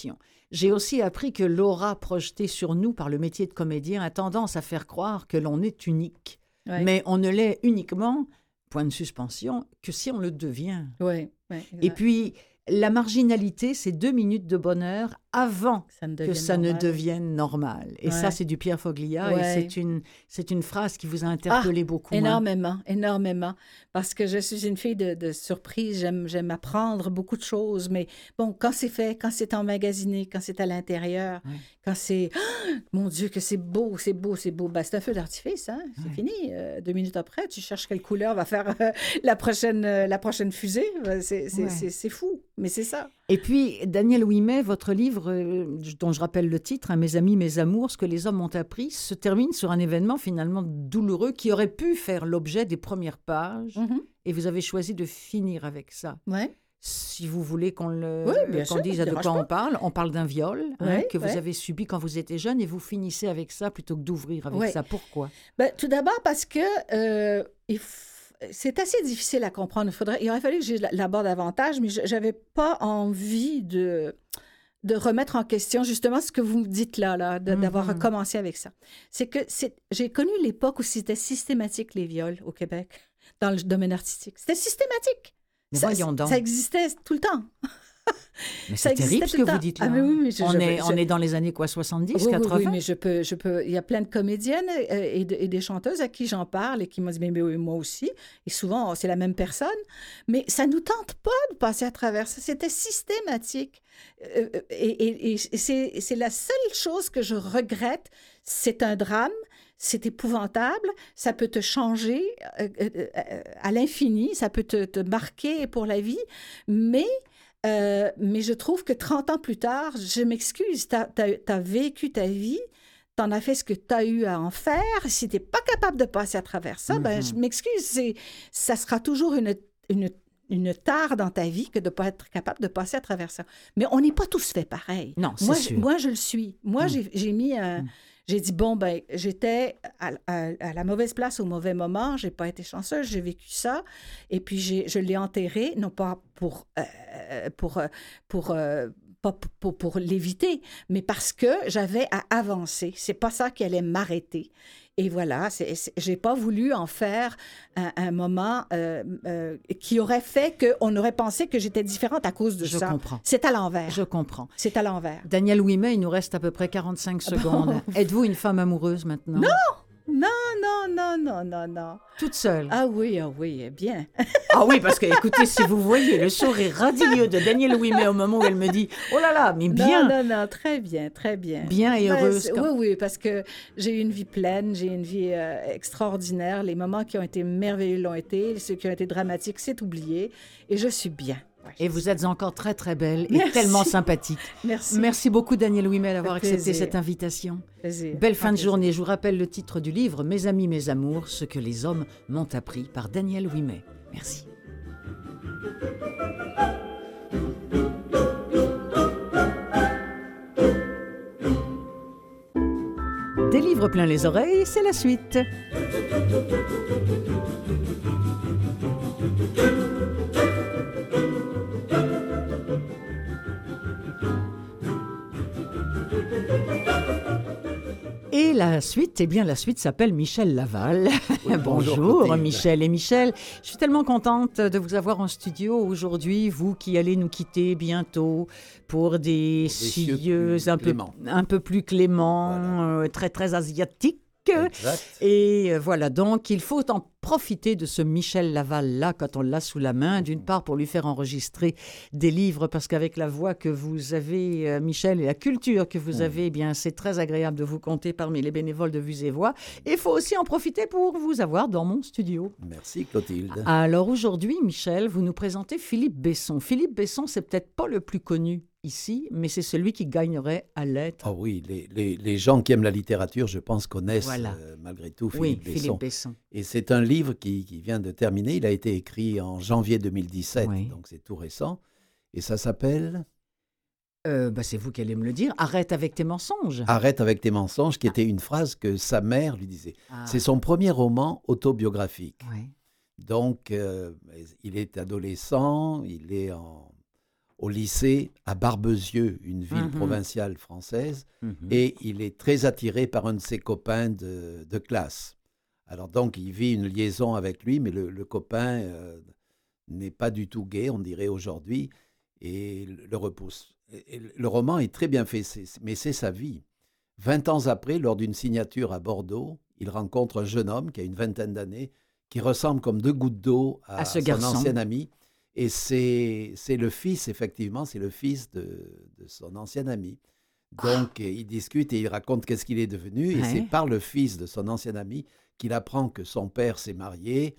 j'ai aussi appris que l'aura projetée sur nous par le métier de comédien a tendance à faire croire que l'on est unique. Ouais. Mais on ne l'est uniquement, point de suspension, que si on le devient. Oui, oui. Et puis, la marginalité, c'est deux minutes de bonheur avant ça que ça normal. ne devienne normal. Et ouais. ça, c'est du Pierre Foglia. Ouais. Et c'est une, c'est une phrase qui vous a interpellé ah, beaucoup. Énormément, hein? énormément. Parce que je suis une fille de, de surprise. J'aime, j'aime apprendre beaucoup de choses. Mais bon, quand c'est fait, quand c'est emmagasiné, quand c'est à l'intérieur, ouais. quand c'est... Oh, mon Dieu, que c'est beau, c'est beau, c'est beau. Ben, c'est un feu d'artifice, hein? C'est ouais. fini. Euh, deux minutes après, tu cherches quelle couleur va faire euh, la, prochaine, euh, la prochaine fusée. C'est, c'est, ouais. c'est, c'est fou, mais c'est ça. Et puis, Daniel Ouimet, votre livre, euh, dont je rappelle le titre, hein, « Mes amis, mes amours, ce que les hommes m'ont appris », se termine sur un événement finalement douloureux qui aurait pu faire l'objet des premières pages. Mm-hmm. Et vous avez choisi de finir avec ça. Ouais. Si vous voulez qu'on, le, oui, qu'on sûr, dise de quoi pas. on parle, on parle d'un viol oui, hein, que vous oui. avez subi quand vous étiez jeune et vous finissez avec ça plutôt que d'ouvrir avec oui. ça. Pourquoi? Ben, tout d'abord parce que euh, il faut c'est assez difficile à comprendre. Il, faudrait, il aurait fallu que je l'aborde davantage, mais je n'avais pas envie de, de remettre en question justement ce que vous me dites là, là de, mm-hmm. d'avoir recommencé avec ça. C'est que c'est, j'ai connu l'époque où c'était systématique les viols au Québec, dans le domaine artistique. C'était systématique. Mais ça, voyons donc. Ça existait tout le temps. Mais c'est terrible ce que vous dites là. Ah, mais oui, mais je, on, je, est, je, on est dans les années quoi, soixante-dix, oui, quatre-vingts? Oui, oui, mais je peux, je peux... Il y a plein de comédiennes et, de, et des chanteuses à qui j'en parle et qui m'ont dit, mais, mais oui, moi aussi. Et souvent, c'est la même personne. Mais ça ne nous tente pas de passer à travers ça. C'était systématique. Et, et, et c'est, c'est la seule chose que je regrette. C'est un drame. C'est épouvantable, ça peut te changer euh, euh, à l'infini, ça peut te, te marquer pour la vie, mais, euh, mais je trouve que trente ans plus tard, je m'excuse, tu as vécu ta vie, tu en as fait ce que tu as eu à en faire, si tu n'es pas capable de passer à travers ça, mm-hmm. ben, je m'excuse, c'est, ça sera toujours une... une une tare dans ta vie que de ne pas être capable de passer à travers ça. Mais on n'est pas tous fait pareil. Non, c'est moi, sûr. Je, moi, je le suis. Moi, mm. j'ai, j'ai mis un... Mm. J'ai dit, bon, ben, j'étais à, à, à la mauvaise place au mauvais moment, j'ai pas été chanceuse, j'ai vécu ça, et puis j'ai, je l'ai enterré, non pas pour... Euh, pour, pour euh, pas pour, pour, pour l'éviter, mais parce que j'avais à avancer. C'est pas ça qui allait m'arrêter. Et voilà, c'est, c'est, j'ai pas voulu en faire un, un moment euh, euh, qui aurait fait qu'on aurait pensé que j'étais différente à cause de Je ça. Je comprends. C'est à l'envers. Je comprends. C'est à l'envers. Daniel Ouimet, il nous reste à peu près quarante-cinq secondes. Bon. Êtes-vous une femme amoureuse maintenant? Non! Non, non, non, non, non, non. Toute seule? Ah oui, ah oui, bien. Ah oui, parce que, écoutez, si vous voyez le sourire radieux de Daniel Ouimet au moment où elle me dit « Oh là là, mais bien! » Non, non, non, très bien, très bien. Bien et heureuse. Ben, oui, oui, parce que j'ai eu une vie pleine, j'ai eu une vie euh, extraordinaire. Les moments qui ont été merveilleux l'ont été, ceux qui ont été dramatiques, c'est oublié. Et je suis bien. Et vous êtes encore très, très belle et Merci. tellement sympathique. Merci. Merci beaucoup, Daniel Ouimet, d'avoir accepté cette invitation. Plaisir. Belle fin Un de plaisir. journée. Je vous rappelle le titre du livre « Mes amis, mes amours, ce que les hommes m'ont appris » par Daniel Ouimet. Merci. Des livres plein les oreilles, c'est la suite. Et la suite, eh bien, la suite s'appelle Michel Laval. Oui, bonjour, bonjour Michel. Et Michel, je suis tellement contente de vous avoir en studio aujourd'hui, vous qui allez nous quitter bientôt pour des, des cieux un peu, un peu plus cléments, voilà. euh, très, très asiatiques. Exact. Et euh, voilà, donc il faut en profiter de ce Michel Laval-là quand on l'a sous la main, d'une part pour lui faire enregistrer des livres, parce qu'avec la voix que vous avez, euh, Michel, et la culture que vous mmh. avez, eh bien, c'est très agréable de vous compter parmi les bénévoles de Vues et Voix. Et il faut aussi en profiter pour vous avoir dans mon studio. Merci Clotilde. Alors aujourd'hui, Michel, vous nous présentez Philippe Besson. Philippe Besson, c'est peut-être pas le plus connu ici, mais c'est celui qui gagnerait à l'être. Ah oh oui, les, les, les gens qui aiment la littérature, je pense, connaissent voilà. euh, malgré tout Philippe oui, Besson. Philippe Besson. Et c'est un livre qui, qui vient de terminer. Il a été écrit en janvier deux mille dix-sept, oui. donc c'est tout récent. Et ça s'appelle... Euh, bah c'est vous qui allez me le dire. Arrête avec tes mensonges. Arrête avec tes mensonges, qui ah. était une phrase que sa mère lui disait. Ah. C'est son premier roman autobiographique. Oui. Donc, euh, il est adolescent, il est en... au lycée à Barbezieux, une ville Mhm. provinciale française, Mhm. et il est très attiré par un de ses copains de, de classe. Alors donc, il vit une liaison avec lui, mais le, le copain euh, n'est pas du tout gai, on dirait aujourd'hui, et le, le repousse. Et, et le roman est très bien fait, c'est, mais c'est sa vie. Vingt ans après, lors d'une signature à Bordeaux, il rencontre un jeune homme qui a une vingtaine d'années, qui ressemble comme deux gouttes d'eau à, À ce son garçon. ancien ami. Et c'est, c'est le fils, effectivement, c'est le fils de, de son ancien ami. Donc, il discute et il raconte qu'est-ce qu'il est devenu. Et Ouais. c'est par le fils de son ancien ami qu'il apprend que son père s'est marié,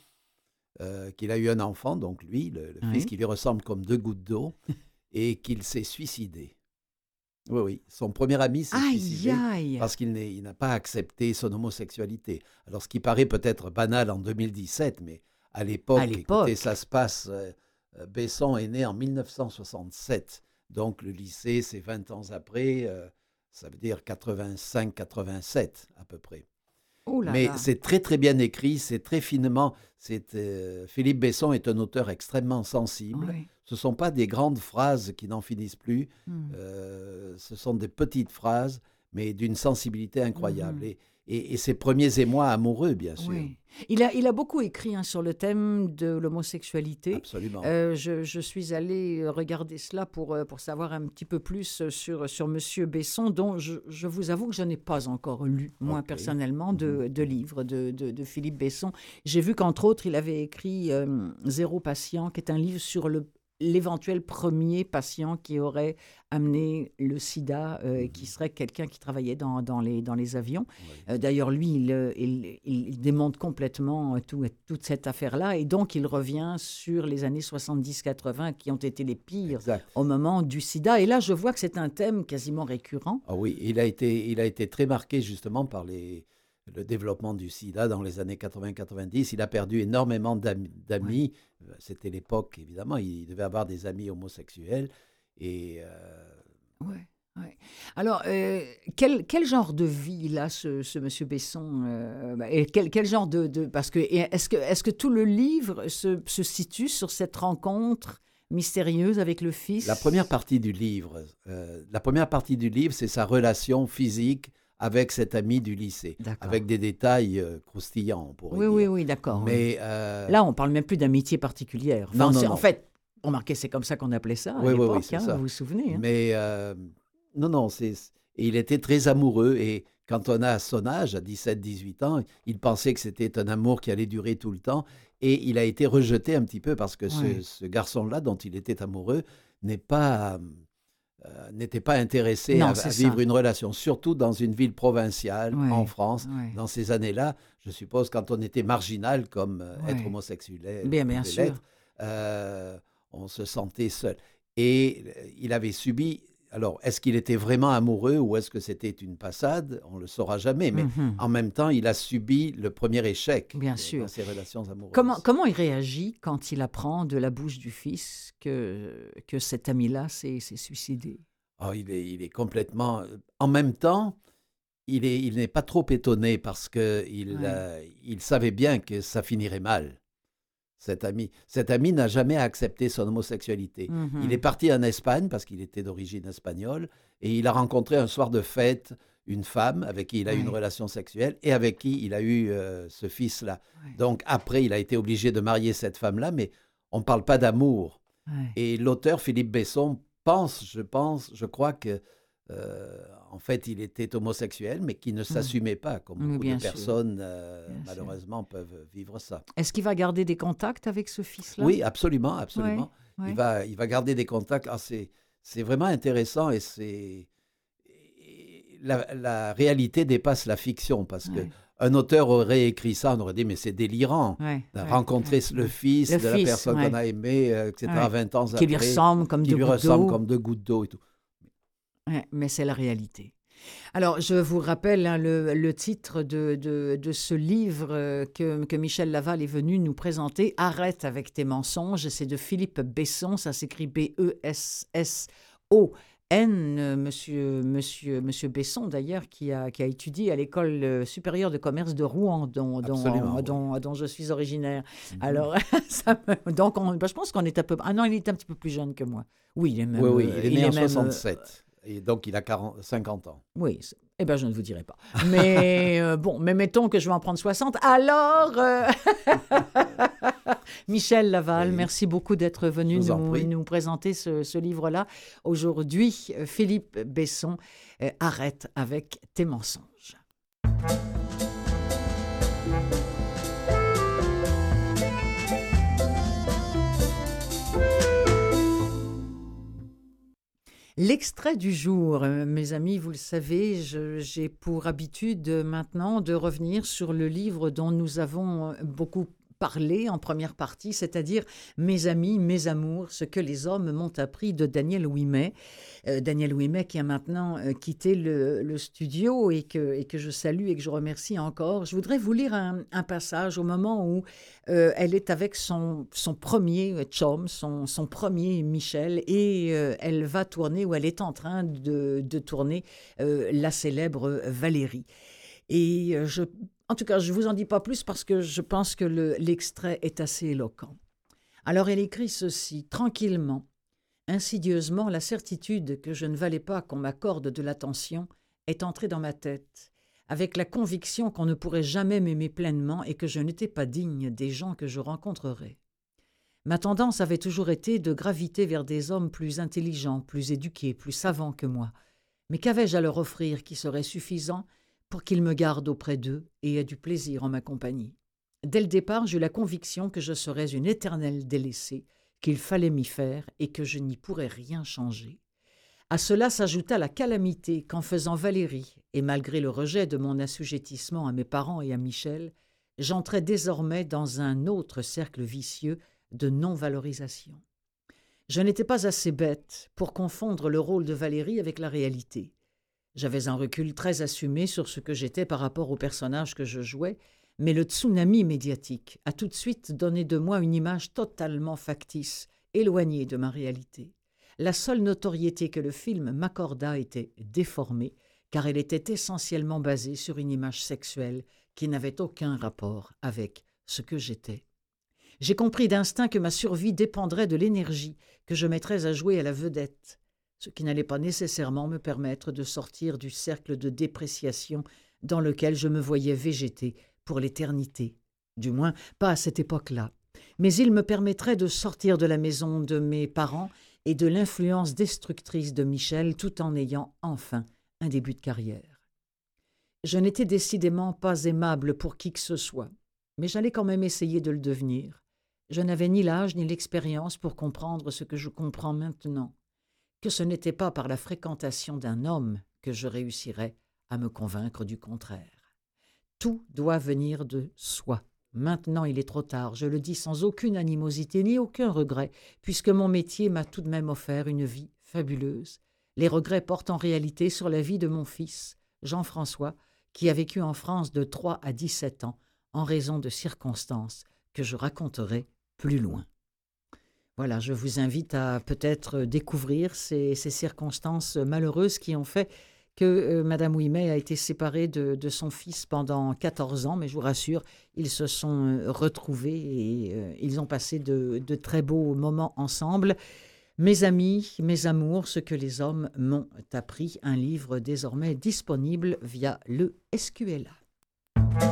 euh, qu'il a eu un enfant, donc lui, le, le Oui. fils qui lui ressemble comme deux gouttes d'eau, et qu'il s'est suicidé. Oui, oui. Son premier ami s'est Aïe, suicidé aïe. parce qu'il n'est- il n'a pas accepté son homosexualité. Alors, ce qui paraît peut-être banal en deux mille dix-sept, mais à l'époque, À l'époque. écoutez, ça se passe. euh, euh, Besson est né en mille neuf cent soixante-sept. Donc, le lycée, c'est vingt ans après. euh, ça veut dire quatre-vingt-cinq quatre-vingt-sept à peu près. Oh là Mais là. c'est très, très bien écrit. C'est très finement. C'est, euh, Philippe Besson est un auteur extrêmement sensible. Oui. Ce ne sont pas des grandes phrases qui n'en finissent plus. Hmm. Euh, ce sont des petites phrases, mais d'une sensibilité incroyable. Mhm. Et, et, et ses premiers émois amoureux, bien sûr. Oui. Il a, il a beaucoup écrit hein, sur le thème de l'homosexualité. Absolument. Euh, je, je suis allée regarder cela pour, euh, pour savoir un petit peu plus sur, sur Monsieur Besson, dont je, je vous avoue que je n'ai pas encore lu, moi Ok. personnellement, de, Mhm. de livres de, de, de Philippe Besson. J'ai vu qu'entre autres, il avait écrit euh, Zéro patient, qui est un livre sur le l'éventuel premier patient qui aurait amené le sida, euh, Mhm. qui serait quelqu'un qui travaillait dans, dans, les, dans les avions. Oui. Euh, D'ailleurs, lui, il, euh, il, il démonte complètement euh, tout- toute cette affaire-là et donc il revient sur les années soixante-dix quatre-vingt qui ont été les pires Exact. au moment du sida. Et là, je vois que c'est un thème quasiment récurrent. Ah oui, il a été, il a été très marqué justement par les, le développement du sida dans les années quatre-vingt quatre-vingt-dix. Il a perdu énormément d'am- d'amis. Euh, C'était l'époque, évidemment. Il devait avoir des amis homosexuels. Et euh, Ouais, ouais. Alors, euh, quel, quel genre de vie il a, ce, ce monsieur Besson euh, bah, et quel, quel genre de... de parce que et est-ce que, est-ce que tout le livre se, se situe sur cette rencontre mystérieuse avec le fils? la première partie du livre, euh, la première partie du livre, c'est sa relation physique avec cet ami du lycée, D'accord. avec des détails euh, croustillants, on pourrait Oui, dire. oui, oui, d'accord. oui. Mais euh, Là, on parle même plus d'amitié particulière. Enfin, Non, non, c'est- non. En fait, remarquez, c'est comme ça qu'on appelait ça à Oui, oui, oui, l'époque, c'est hein, ça. vous vous souvenez. hein. Mais euh, non, non, c'est, et il était très amoureux. Et quand on a son âge, à dix-sept dix-huit ans, il pensait que c'était un amour qui allait durer tout le temps. Et il a été rejeté un petit peu parce que ce, Ouais. ce garçon-là, dont il était amoureux, n'est pas, euh, n'était pas intéressé Non, à, c'est à vivre ça. une relation, surtout dans une ville provinciale, Ouais, en France. ouais. Dans ces années-là, je suppose, quand on était marginal, comme euh, Ouais. être homosexuel, Bien, bien pouvait sûr. l'être, euh, on se sentait seul. Et euh, il avait subi. Alors, est-ce qu'il était vraiment amoureux ou est-ce que c'était une passade? On ne le saura jamais. Mais Mhm. en même temps, il a subi le premier échec Bien euh, sûr. dans ses relations amoureuses. Comment, comment il réagit quand il apprend de la bouche du fils que, que cet ami-là s'est s'est suicidé? Oh, il, est, il est complètement. En même temps, il est, il n'est pas trop étonné parce qu'il Ouais. euh, il savait bien que ça finirait mal. Cet ami, cet ami n'a jamais accepté son homosexualité. Mhm. Il est parti en Espagne parce qu'il était d'origine espagnole et il a rencontré un soir de fête une femme avec qui il a eu une Ouais. relation sexuelle et avec qui il a eu euh, ce fils-là. Ouais. Donc après, il a été obligé de marier cette femme-là, mais on ne parle pas d'amour. Ouais. Et l'auteur Philippe Besson pense, je pense, je crois que euh, en fait, il était homosexuel, mais qui ne s'assumait pas, comme Oui, beaucoup bien de sûr. personnes, euh, Bien sûr. malheureusement, peuvent vivre ça. Est-ce qu'il va garder des contacts avec ce fils-là? Oui, absolument, absolument. Ouais, ouais. Il va, il va garder des contacts. Ah, c'est, c'est vraiment intéressant et c'est et la, la réalité dépasse la fiction parce Ouais. que un auteur aurait écrit ça, on aurait dit mais c'est délirant. Ouais, De ouais, rencontrer ouais, le ouais. fils Le de la fils, personne ouais. qu'on a aimé, euh, et cetera, Ouais. vingt ans Qui après, lui ressemble comme qui deux lui gouttes ressemble d'eau. comme deux gouttes d'eau et tout. Ouais, mais c'est la réalité. Alors, je vous rappelle hein, le, le titre de, de, de ce livre euh, que, que Michel Laval est venu nous présenter, « Arrête avec tes mensonges ». C'est de Philippe Besson, ça s'écrit B E S S O N, euh, monsieur, monsieur, monsieur Besson d'ailleurs, qui a, qui a étudié à l'école euh, supérieure de commerce de Rouen, dont, dont, Absolument, oui. dont, dont je suis originaire. Mhm. Alors, ça me- donc on- ben, je pense qu'on est un peu... Ah non, il est un petit peu plus jeune que moi. Oui, il est même... Oui, oui, euh, il est né en même, euh, soixante-sept. Et donc, il a quarante, cinquante ans. Oui, c'est- eh bien, je ne vous dirai pas. Mais euh, bon, mais mettons que je vais en prendre soixante. Alors, euh, Michel Laval, Oui. merci beaucoup d'être venu Je vous en nous, prie. nous présenter ce, ce livre-là. Aujourd'hui, euh, Philippe Besson, euh, Arrête avec tes mensonges. L'extrait du jour, euh, mes amis, vous le savez, je- j'ai pour habitude euh, maintenant de revenir sur le livre dont nous avons euh, beaucoup parlé en première partie, c'est-à-dire Mes amis, mes amours, ce que les hommes m'ont appris de Daniel Ouimet. Euh, Daniel Ouimet qui a maintenant euh, quitté le, le studio et que, et que je salue et que je remercie encore. Je voudrais vous lire un, un passage au moment où euh, elle est avec son, son premier euh, chum, son, son premier Michel, et euh, elle va tourner, ou elle est en train de, de tourner euh, la célèbre Valérie. Et euh, je, en tout cas, je ne vous en dis pas plus parce que je pense que le- l'extrait est assez éloquent. Alors elle écrit ceci, tranquillement, insidieusement, la certitude que je ne valais pas qu'on m'accorde de l'attention est entrée dans ma tête, avec la conviction qu'on ne pourrait jamais m'aimer pleinement et que je n'étais pas digne des gens que je rencontrerais. Ma tendance avait toujours été de graviter vers des hommes plus intelligents, plus éduqués, plus savants que moi. Mais qu'avais-je à leur offrir qui serait suffisant pour qu'ils me gardent auprès d'eux et aient du plaisir en ma compagnie? Dès le départ, j'eus la conviction que je serais une éternelle délaissée, qu'il fallait m'y faire et que je n'y pourrais rien changer. À cela s'ajouta la calamité qu'en faisant Valérie, et malgré le rejet de mon assujettissement à mes parents et à Michel, j'entrais désormais dans un autre cercle vicieux de non-valorisation. Je n'étais pas assez bête pour confondre le rôle de Valérie avec la réalité. J'avais un recul très assumé sur ce que j'étais par rapport au personnage que je jouais, mais le tsunami médiatique a tout de suite donné de moi une image totalement factice, éloignée de ma réalité. La seule notoriété que le film m'accorda était déformée, car elle était essentiellement basée sur une image sexuelle qui n'avait aucun rapport avec ce que j'étais. J'ai compris d'instinct que ma survie dépendrait de l'énergie que je mettrais à jouer à la vedette, ce qui n'allait pas nécessairement me permettre de sortir du cercle de dépréciation dans lequel je me voyais végéter pour l'éternité, du moins pas à cette époque-là. Mais il me permettrait de sortir de la maison de mes parents et de l'influence destructrice de Michel tout en ayant enfin un début de carrière. Je n'étais décidément pas aimable pour qui que ce soit, mais j'allais quand même essayer de le devenir. Je n'avais ni l'âge ni l'expérience pour comprendre ce que je comprends maintenant, que ce n'était pas par la fréquentation d'un homme que je réussirais à me convaincre du contraire. Tout doit venir de soi. Maintenant, il est trop tard, je le dis sans aucune animosité ni aucun regret, puisque mon métier m'a tout de même offert une vie fabuleuse. Les regrets portent en réalité sur la vie de mon fils, Jean-François, qui a vécu en France de trois à dix-sept ans, en raison de circonstances que je raconterai plus loin. Voilà, je vous invite à peut-être découvrir ces, ces circonstances malheureuses qui ont fait que euh, Madame Ouimet a été séparée de, de son fils pendant quatorze ans, mais je vous rassure, ils se sont euh, retrouvés et euh, ils ont passé de, de très beaux moments ensemble. Mes amis, mes amours, ce que les hommes m'ont appris, un livre désormais disponible via le S Q L A.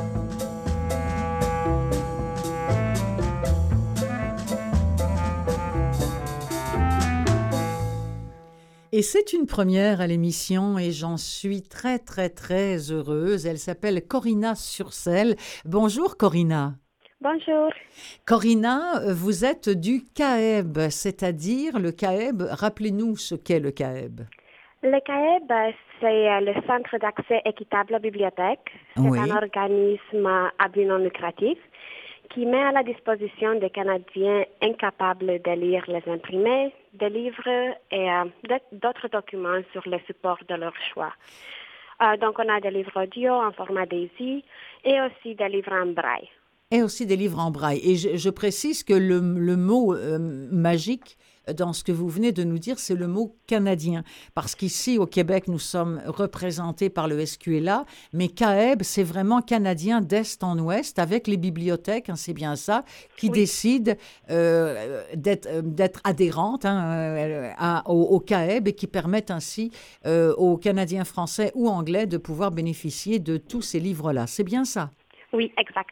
Et c'est une première à l'émission et j'en suis très, très, très heureuse. Elle s'appelle Corinna Surcel. Bonjour Corinna. Bonjour. Corinna, vous êtes du C A E B, c'est-à-dire le C A E B. Rappelez-nous ce qu'est le C A E B. Le C A E B, c'est le Centre d'accès équitable aux bibliothèques. C'est Oui. un organisme à but non lucratif qui met à la disposition des Canadiens incapables de lire les imprimés, des livres et euh, d'autres documents sur le support de leur choix. Euh, donc, on a des livres audio en format DAISY et aussi des livres en braille. Et aussi des livres en braille. Et je, je précise que le, le mot euh, magique dans ce que vous venez de nous dire, c'est le mot canadien. Parce qu'ici, au Québec, nous sommes représentés par le S Q L A, mais C A E B, c'est vraiment canadien d'est en ouest, avec les bibliothèques, hein, c'est bien ça, qui Oui. décident euh, d'être, euh, d'être adhérentes hein, euh, à, au, au C A E B et qui permettent ainsi euh, aux Canadiens français ou anglais de pouvoir bénéficier de tous ces livres-là. C'est bien ça? Oui, exact.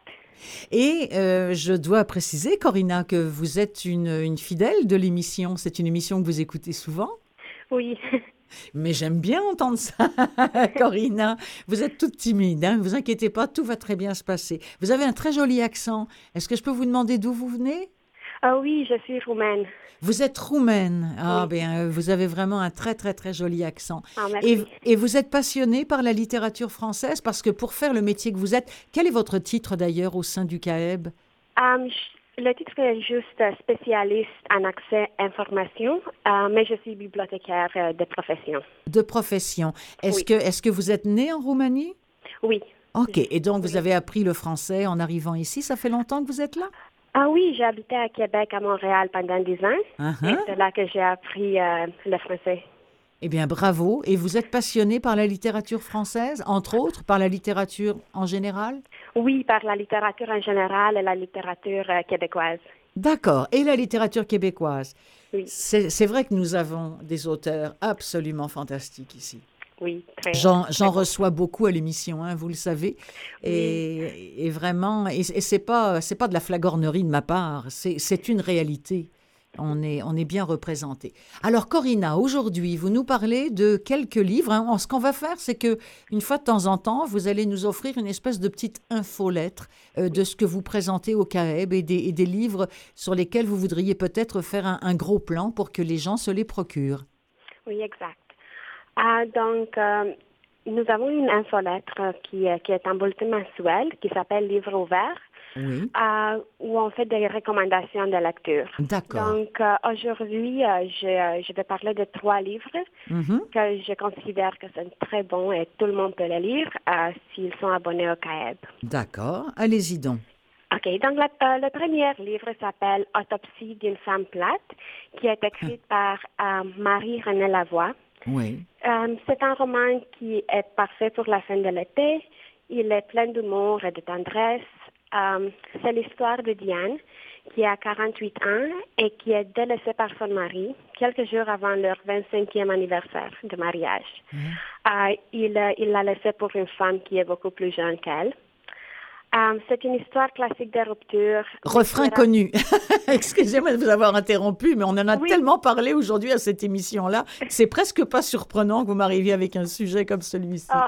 Et euh, je dois préciser, Corinna, que vous êtes une, une fidèle de l'émission. C'est une émission que vous écoutez souvent. Oui. Mais j'aime bien entendre ça, Corinna. Vous êtes toute timide, hein? Ne vous inquiétez pas, tout va très bien se passer. Vous avez un très joli accent. Est-ce que je peux vous demander d'où vous venez? Ah oui, je suis roumaine. Vous êtes roumaine. Ah, Oui. bien, euh, vous avez vraiment un très, très, très joli accent. Ah, Et, merci. et vous êtes passionnée par la littérature française parce que pour faire le métier que vous êtes, quel est votre titre d'ailleurs au sein du C A E B? Um, je- le titre est juste euh, spécialiste en accès information, euh, mais je suis bibliothécaire euh, de profession. De profession. Est-ce Oui. que, est-ce que vous êtes née en Roumanie? Oui. OK. Et donc, vous Oui. avez appris le français en arrivant ici. Ça fait longtemps que vous êtes là? Ah oui, j'ai habité à Québec, à Montréal pendant dix ans. Uh-huh. Et c'est là que j'ai appris euh, le français. Eh bien, bravo. Et vous êtes passionnée par la littérature française, entre autres, par la littérature en général? Oui, par la littérature en général et la littérature euh, québécoise. D'accord. Et la littérature québécoise? Oui, C'est, c'est vrai que nous avons des auteurs absolument fantastiques ici. oui, très. J'en, très j'en bon. reçois beaucoup à l'émission, hein, vous le savez. Et, et vraiment, et, et c'est pas, c'est pas de la flagornerie de ma part, c'est, c'est une réalité. On est, on est bien représenté. Alors, Corinna, aujourd'hui, vous nous parlez de quelques livres. Hein. Ce qu'on va faire, c'est que une fois de temps en temps, vous allez nous offrir une espèce de petite infolettre euh, de ce que vous présentez au C A E B et des, et des livres sur lesquels vous voudriez peut-être faire un, un gros plan pour que les gens se les procurent. Oui, exact. Ah, donc, euh, nous avons une infolettre euh, qui, euh, qui est un bulletin mensuel qui s'appelle Livre ouvert, Oui, euh, où on fait des recommandations de lecture. d'accord. Donc, euh, aujourd'hui, euh, je, euh, je vais parler de trois livres Mhm. que je considère que sont très bons et tout le monde peut les lire euh, s'ils sont abonnés au C A E B. D'accord. Allez-y donc. OK. Donc, la- euh, le premier livre s'appelle Autopsie d'une femme plate, qui est écrit par euh, Marie-Renée Lavoie. Oui. Euh, c'est un roman qui est parfait pour la fin de l'été. Il est plein d'humour et de tendresse. Euh, c'est l'histoire de Diane, qui a quarante-huit ans et qui est délaissée par son mari quelques jours avant leur vingt-cinquième anniversaire de mariage. Euh, il euh, il l'a laissée pour une femme qui est beaucoup plus jeune qu'elle. Euh, c'est une histoire classique de rupture. Refrain Qui ra- connu. Excusez-moi de vous avoir interrompu, mais on en a Oui. tellement parlé aujourd'hui à cette émission-là. C'est presque pas surprenant que vous m'arriviez avec un sujet comme celui-ci. Ah.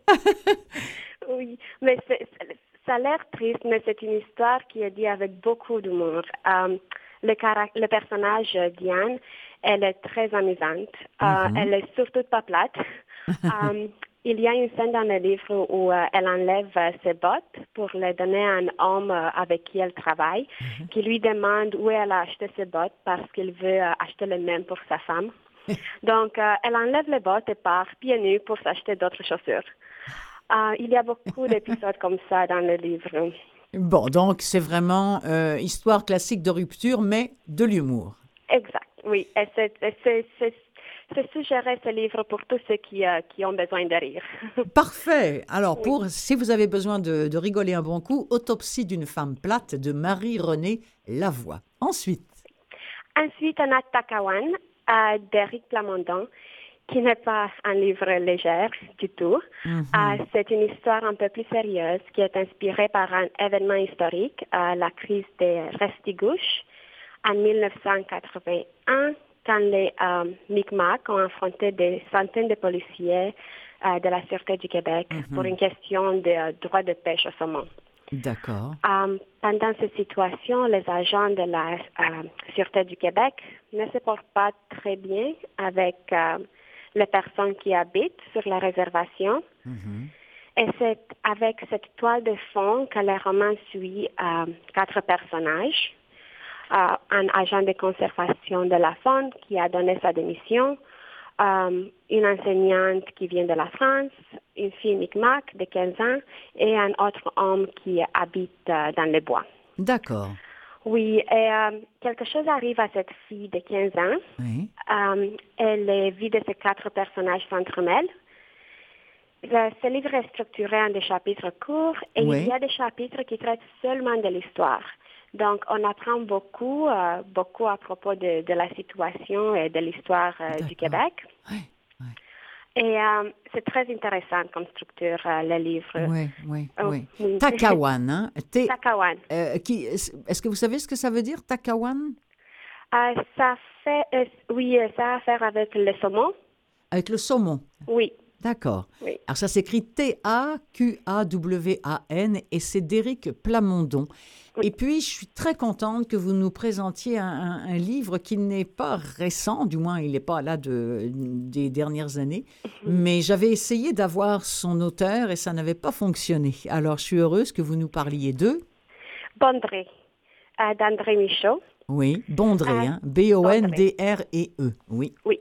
Oui, mais c'est- c'est- ça a l'air triste, mais c'est une histoire qui est dit avec beaucoup d'humour. Euh, le, carac- le personnage euh, Diane, elle est très amusante. Euh, Mhm. Elle est surtout pas plate. Euh, il y a une scène dans le livre où euh, elle enlève euh, ses bottes pour les donner à un homme euh, avec qui elle travaille, qui lui demande où elle a acheté ses bottes parce qu'il veut euh, acheter les mêmes pour sa femme. Donc, euh, elle enlève les bottes et part pieds nus pour s'acheter d'autres chaussures. Euh, il y a beaucoup d'épisodes comme ça dans le livre. Bon, donc c'est vraiment euh, histoire classique de rupture, mais de l'humour. Exact, oui. Et c'est, et c'est, c'est, c'est suggéré ce livre pour tous ceux qui, euh, qui ont besoin de rire. Parfait. Alors, Oui. pour si vous avez besoin de, de rigoler un bon coup, Autopsie d'une femme plate de Marie-Renée Lavoie. Ensuite, Ensuite, on a Takawan euh, d'Éric Plamondon, qui n'est pas un livre léger du tout. Mhm. Euh, c'est une histoire un peu plus sérieuse qui est inspirée par un événement historique, euh, la crise des Restigouches, en dix-neuf cent quatre-vingt-un, quand les euh, Mi'kmaq ont affronté des centaines de policiers euh, de la Sûreté du Québec pour une question de euh, droit de pêche au saumon. d'accord. Euh, pendant cette situation, les agents de la euh, Sûreté du Québec ne se portent pas très bien avec euh, les personnes qui habitent sur la réservation. Mhm. Et c'est avec cette toile de fond que le roman suit euh, quatre personnages. Euh, un agent de conservation de la faune qui a donné sa démission, euh, une enseignante qui vient de la France, une fille Mi'kmaq de quinze ans et un autre homme qui habite euh, dans les bois. D'accord. Oui, et euh, quelque chose arrive à cette fille de quinze ans. Oui. Euh, elle est vie de ces quatre personnages s'entremêlent. Le- Ce livre est structuré en des chapitres courts et Oui. il y a des chapitres qui traitent seulement de l'histoire. Donc, on apprend beaucoup, euh, beaucoup à propos de, de la situation et de l'histoire euh, du D'accord. Québec. Oui, oui. Et euh, c'est très intéressant comme structure, euh, le livre. Oui, oui, Oh, oui. oui. Takawan, hein? T- Takawan. euh, qui, est-ce que vous savez ce que ça veut dire, Takawan? Euh, ça fait, euh, oui, euh, ça a à faire avec le saumon. Avec le saumon. Oui, D'accord. oui. Alors ça s'écrit T A Q A W A N et c'est d'Éric Plamondon. Oui. Et puis, je suis très contente que vous nous présentiez un, un- un livre qui n'est pas récent, du moins il n'est pas là de, des dernières années, mais j'avais essayé d'avoir son auteur et ça n'avait pas fonctionné. Alors, je suis heureuse que vous nous parliez d'eux. Bondré, euh, d'André Michaud. Oui, Bondré, Ah, hein? B O N D R E E. Oui, Oui.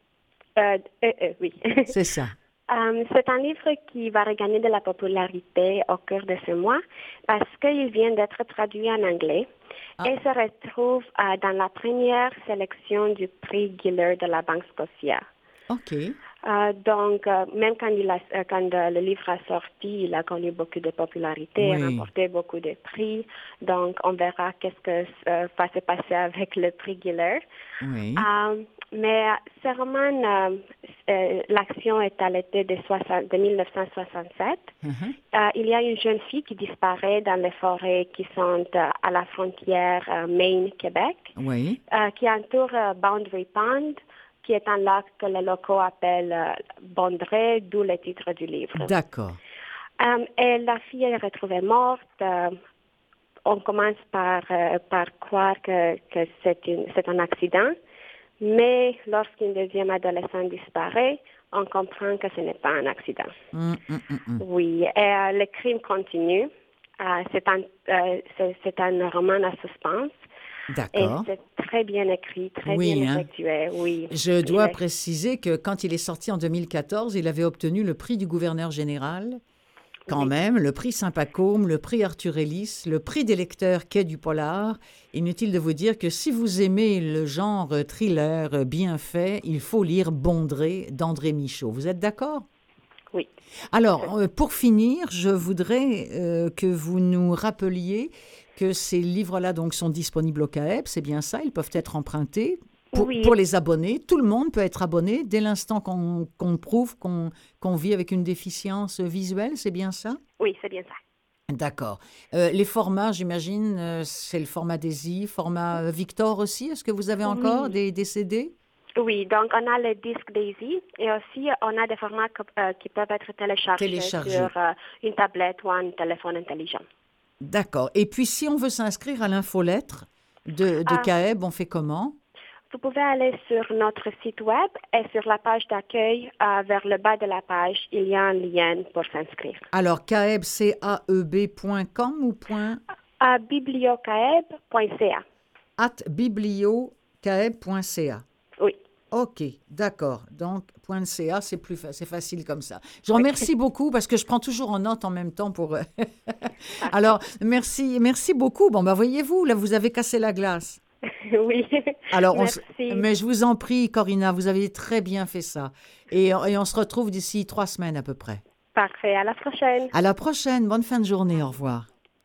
Euh, euh, euh, oui. c'est ça. Euh, c'est un livre qui va regagner de la popularité au cours de ce mois parce qu'il vient d'être traduit en anglais Ah. et se retrouve euh, dans la première sélection du prix Giller de la Banque Scotia. OK. Euh, donc, euh, même quand, il a, euh, quand euh, le livre a sorti, il a connu beaucoup de popularité, Oui. remporté beaucoup de prix. Donc, on verra qu'est-ce que euh, va se passer avec le prix Giller. Oui. Euh, mais ce roman, euh, euh, l'action est à l'été de, soixante de mille neuf cent soixante-sept. Mhm. Euh, il y a une jeune fille qui disparaît dans les forêts qui sont euh, à la frontière euh, Maine-Québec, Oui. euh, qui entoure euh, Boundary Pond, qui est un lac que les locaux appellent euh, Bondré, d'où le titre du livre. D'accord. Euh, et la fille est retrouvée morte. Euh, on commence par, euh, par croire que, que c'est, une, c'est un accident, mais lorsqu'une deuxième adolescente disparaît, on comprend que ce n'est pas un accident. Hum, hum, hum, hum. Oui, et euh, le crime continue. Euh, c'est, un, euh, c'est, c'est un roman à suspense. Et D'accord. c'est très bien écrit, très Oui, bien hein. effectué, oui. Je dois Il est- préciser que quand il est sorti en deux mille quatorze, il avait obtenu le prix du gouverneur général, quand Oui. même, le prix Saint-Pacôme, le prix Arthur Ellis, le prix des lecteurs Quai du Polar. Inutile de vous dire que si vous aimez le genre thriller bien fait, il faut lire Bondré d'André Michaud. Vous êtes d'accord? Oui. Alors, euh, pour finir, je voudrais euh, que vous nous rappeliez que ces livres-là donc sont disponibles au C A E B, c'est bien ça, ils peuvent être empruntés pour, Oui. pour les abonnés. Tout le monde peut être abonné dès l'instant qu'on qu'on prouve qu'on qu'on vit avec une déficience visuelle, c'est bien ça? Oui, c'est bien ça. D'accord. Euh, les formats, j'imagine, euh, c'est le format Daisy, format euh, Victor aussi. Est-ce que vous avez encore Oui. des, des C D? Oui, donc on a le disque Daisy et aussi on a des formats que- euh, qui peuvent être téléchargés, Téléchargés. sur euh, une tablette ou un téléphone intelligent. D'accord. Et puis, si on veut s'inscrire à l'infolettre de, de Ah. C A E B, on fait comment? Vous pouvez aller sur notre site web et sur la page d'accueil, euh, vers le bas de la page, il y a un lien pour s'inscrire. Alors, caeb, C A E B point com ou point À bibliocaeb point c a. at bibliocaeb point c a. Oui. OK, d'accord. Donc, .ca, c'est plus fa- c'est facile comme ça. Je vous remercie beaucoup parce que je prends toujours en note en même temps pour... euh, Alors, merci, merci beaucoup. Bon, ben, voyez-vous, là, vous avez cassé la glace. Oui. Alors, on se- Merci. mais je vous en prie, Corinna, vous avez très bien fait ça. Et, et on se retrouve d'ici trois semaines à peu près. Parfait. À la prochaine. À la prochaine. Bonne fin de journée. Au revoir.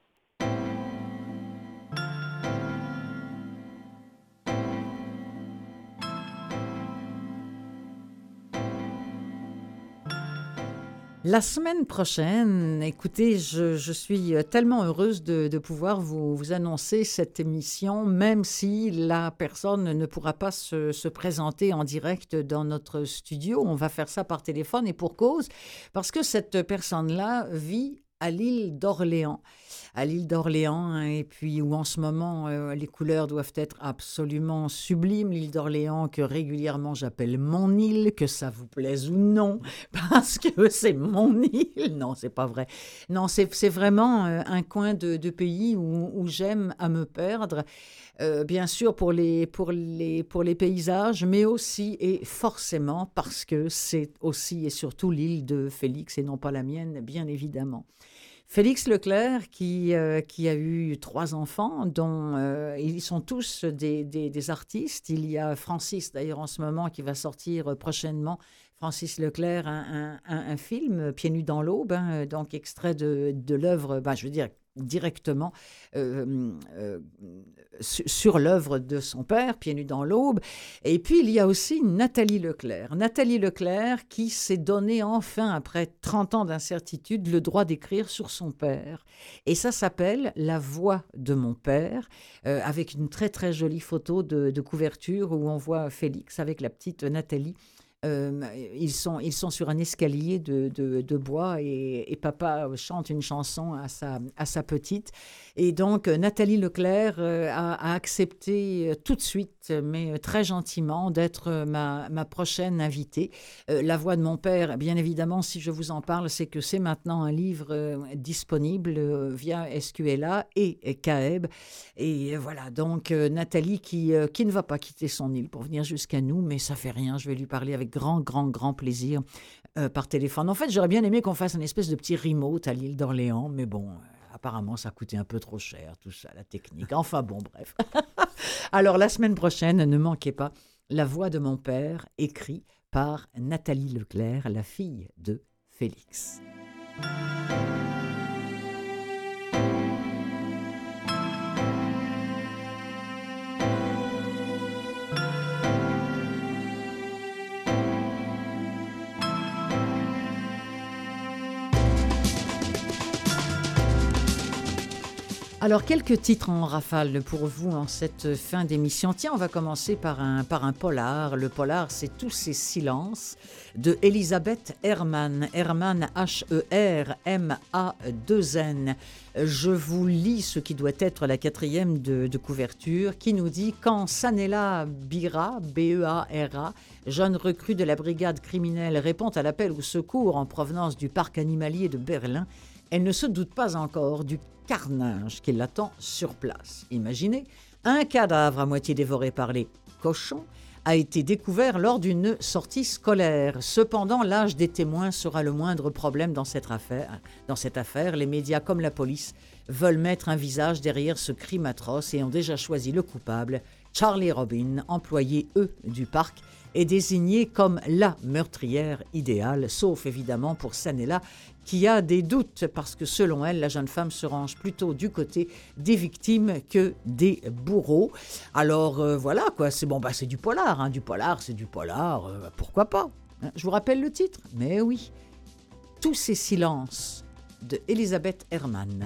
La semaine prochaine, écoutez, je, je suis tellement heureuse de, de pouvoir vous, vous annoncer cette émission, même si la personne ne pourra pas se, se présenter en direct dans notre studio. On va faire ça par téléphone et pour cause, parce que cette personne-là vit à l'île d'Orléans. À l'île d'Orléans, hein, et puis où en ce moment, euh, les couleurs doivent être absolument sublimes. L'île d'Orléans que régulièrement j'appelle mon île, que ça vous plaise ou non, parce que c'est mon île. Non, c'est pas vrai. Non, c'est, c'est vraiment euh, un coin de, de pays où, où j'aime à me perdre. Euh, bien sûr pour les, pour, les, pour les paysages, mais aussi et forcément parce que c'est aussi et surtout l'île de Félix et non pas la mienne, bien évidemment. Félix Leclerc, qui, euh, qui a eu trois enfants, dont euh, ils sont tous des, des, des artistes. Il y a Francis, d'ailleurs, en ce moment, qui va sortir prochainement. Francis Leclerc, un, un, un, un film, Pieds nus dans l'aube, hein, donc extrait de, de l'œuvre, ben, je veux dire, directement euh, euh, sur l'œuvre de son père, Pieds nus dans l'aube. Et puis, il y a aussi Nathalie Leclerc. Nathalie Leclerc qui s'est donné enfin, après trente ans d'incertitude, le droit d'écrire sur son père. Et ça s'appelle « La voix de mon père euh, », avec une très, très jolie photo de, de couverture où on voit Félix avec la petite Nathalie. Euh, ils, sont, ils sont sur un escalier de, de, de bois et, et papa chante une chanson à sa, à sa petite. Et donc, Nathalie Leclerc euh, a, a accepté tout de suite, mais très gentiment, d'être ma, ma prochaine invitée. Euh, La voix de mon père, bien évidemment, si je vous en parle, c'est que c'est maintenant un livre euh, disponible euh, via S Q L A et, et C A E B. Et voilà, donc euh, Nathalie qui, euh, qui ne va pas quitter son île pour venir jusqu'à nous, mais ça fait rien, je vais lui parler avec grand, grand, grand plaisir euh, par téléphone. En fait, j'aurais bien aimé qu'on fasse une espèce de petit remote à l'île d'Orléans, mais bon, euh, apparemment, ça coûtait un peu trop cher, tout ça, la technique. Enfin bon, bref. Alors, la semaine prochaine, ne manquez pas La voix de mon père, écrit par Nathalie Leclerc, la fille de Félix. Alors, quelques titres en rafale pour vous en cette fin d'émission. Tiens, on va commencer par un, par un polar. Le polar, c'est Tous ces silences de Elisabeth Herrmann. Herrmann, H E R M A deux N. Je vous lis ce qui doit être la quatrième de, de couverture, qui nous dit « Quand Sanela Bira, B E A R A, jeune recrue de la brigade criminelle, répond à l'appel au secours en provenance du parc animalier de Berlin, elle ne se doute pas encore du carnage qui l'attend sur place. Imaginez, un cadavre à moitié dévoré par les cochons a été découvert lors d'une sortie scolaire. Cependant, l'âge des témoins sera le moindre problème dans cette affaire. Dans cette affaire, les médias comme la police veulent mettre un visage derrière ce crime atroce et ont déjà choisi le coupable. Charlie Robin, employé, eux, du parc, est désignée comme la meurtrière idéale, sauf évidemment pour Sanela, qui a des doutes parce que selon elle, la jeune femme se range plutôt du côté des victimes que des bourreaux. Alors euh, voilà quoi, c'est bon, bah c'est du polar, hein, du polar, c'est du polar, euh, pourquoi pas hein. Je vous rappelle le titre, mais oui, Tous ces silences de Elisabeth Herrmann.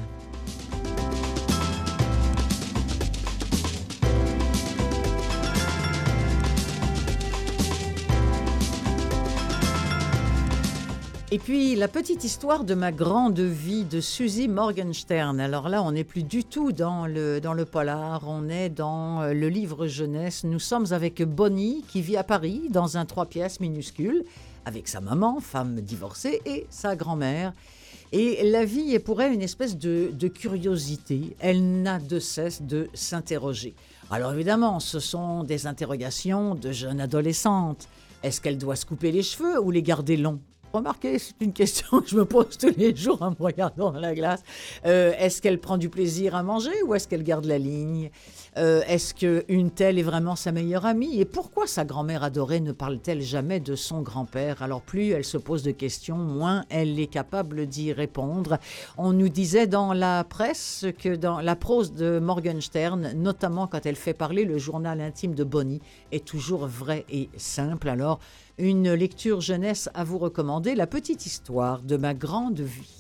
Et puis, la petite histoire de ma grande vie de Susie Morgenstern. Alors là, on n'est plus du tout dans le, dans le polar, on est dans le livre jeunesse. Nous sommes avec Bonnie, qui vit à Paris, dans un trois pièces minuscule, avec sa maman, femme divorcée, et sa grand-mère. Et la vie est pour elle une espèce de, de curiosité. Elle n'a de cesse de s'interroger. Alors évidemment, ce sont des interrogations de jeune adolescente. Est-ce qu'elle doit se couper les cheveux ou les garder longs ? Remarquez, c'est une question que je me pose tous les jours en me regardant dans la glace. Euh, est-ce qu'elle prend du plaisir à manger ou est-ce qu'elle garde la ligne ? euh, Est-ce qu'une telle est vraiment sa meilleure amie ? Et pourquoi sa grand-mère adorée ne parle-t-elle jamais de son grand-père ? Alors plus elle se pose de questions, moins elle est capable d'y répondre. On nous disait dans la presse que dans la prose de Morgenstern, notamment quand elle fait parler le journal intime de Bonnie, est toujours vraie et simple. Alors, une lecture jeunesse à vous recommander, La petite histoire de ma grande vie.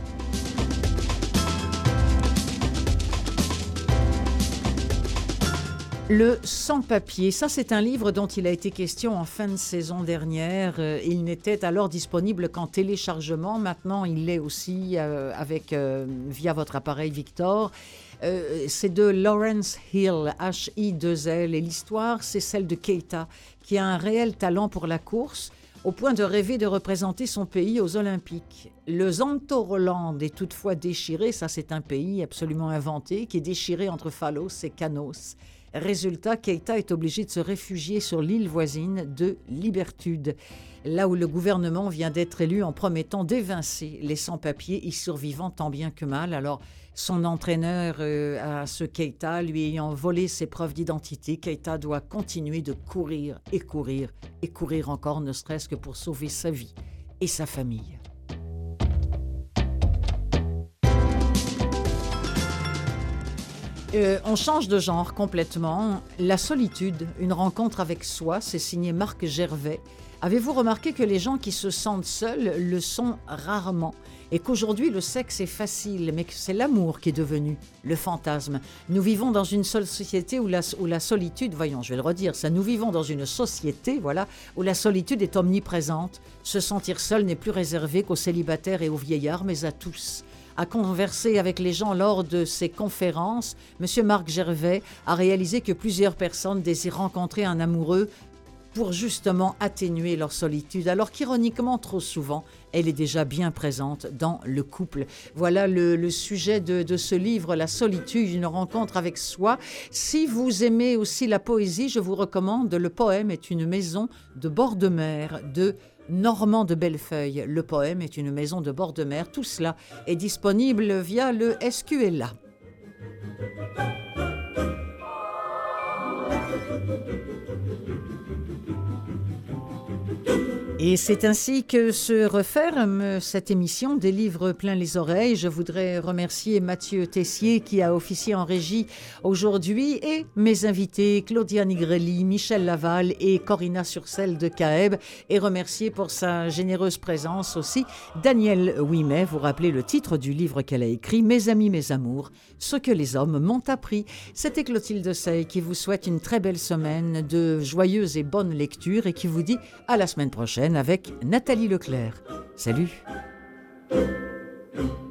Le sans-papier, ça c'est un livre dont il a été question en fin de saison dernière. Il n'était alors disponible qu'en téléchargement. Maintenant, il l'est aussi euh, avec, euh, via votre appareil Victor. Euh, c'est de Lawrence Hill, H I deux L. Et l'histoire, c'est celle de Keita, qui a un réel talent pour la course, au point de rêver de représenter son pays aux Olympiques. Le Zantoroland est toutefois déchiré, ça c'est un pays absolument inventé, qui est déchiré entre Phalos et Canos. Résultat, Keita est obligé de se réfugier sur l'île voisine de Libertude. là où le gouvernement vient d'être élu en promettant d'évincer les sans-papiers y survivant tant bien que mal. Alors, son entraîneur euh, à ce Keïta, lui ayant volé ses preuves d'identité, Keïta doit continuer de courir et courir et courir encore, ne serait-ce que pour sauver sa vie et sa famille. Euh, on change de genre complètement. La solitude, une rencontre avec soi, c'est signé Marc Gervais. Avez-vous remarqué que les gens qui se sentent seuls le sont rarement et qu'aujourd'hui le sexe est facile, mais que c'est l'amour qui est devenu le fantasme. Nous vivons dans une seule société où la, où la solitude, voyons, je vais le redire, ça, nous vivons dans une société, voilà, où la solitude est omniprésente. Se sentir seul n'est plus réservé qu'aux célibataires et aux vieillards, mais à tous. À converser avec les gens lors de ces conférences, M. Marc Gervais a réalisé que plusieurs personnes désirent rencontrer un amoureux pour justement atténuer leur solitude, alors qu'ironiquement, trop souvent, elle est déjà bien présente dans le couple. Voilà le, le sujet de, de ce livre, La solitude, une rencontre avec soi. Si vous aimez aussi la poésie, je vous recommande Le poème est une maison de bord de mer de Normand de Bellefeuille. Le poème est une maison de bord de mer. Tout cela est disponible via le S Q L A. Et c'est ainsi que se referme cette émission des livres plein les oreilles. Je voudrais remercier Mathieu Tessier qui a officié en régie aujourd'hui et mes invités Claudia Nigrelli, Michel Laval et Corinna Surcel de Caeb, et remercier pour sa généreuse présence aussi Danielle Ouimet. Vous rappelez le titre du livre qu'elle a écrit, Mes amis, mes amours, ce que les hommes m'ont appris. C'était Clotilde Sey qui vous souhaite une très belle semaine de joyeuses et bonnes lectures et qui vous dit à la semaine prochaine avec Nathalie Leclerc. Salut!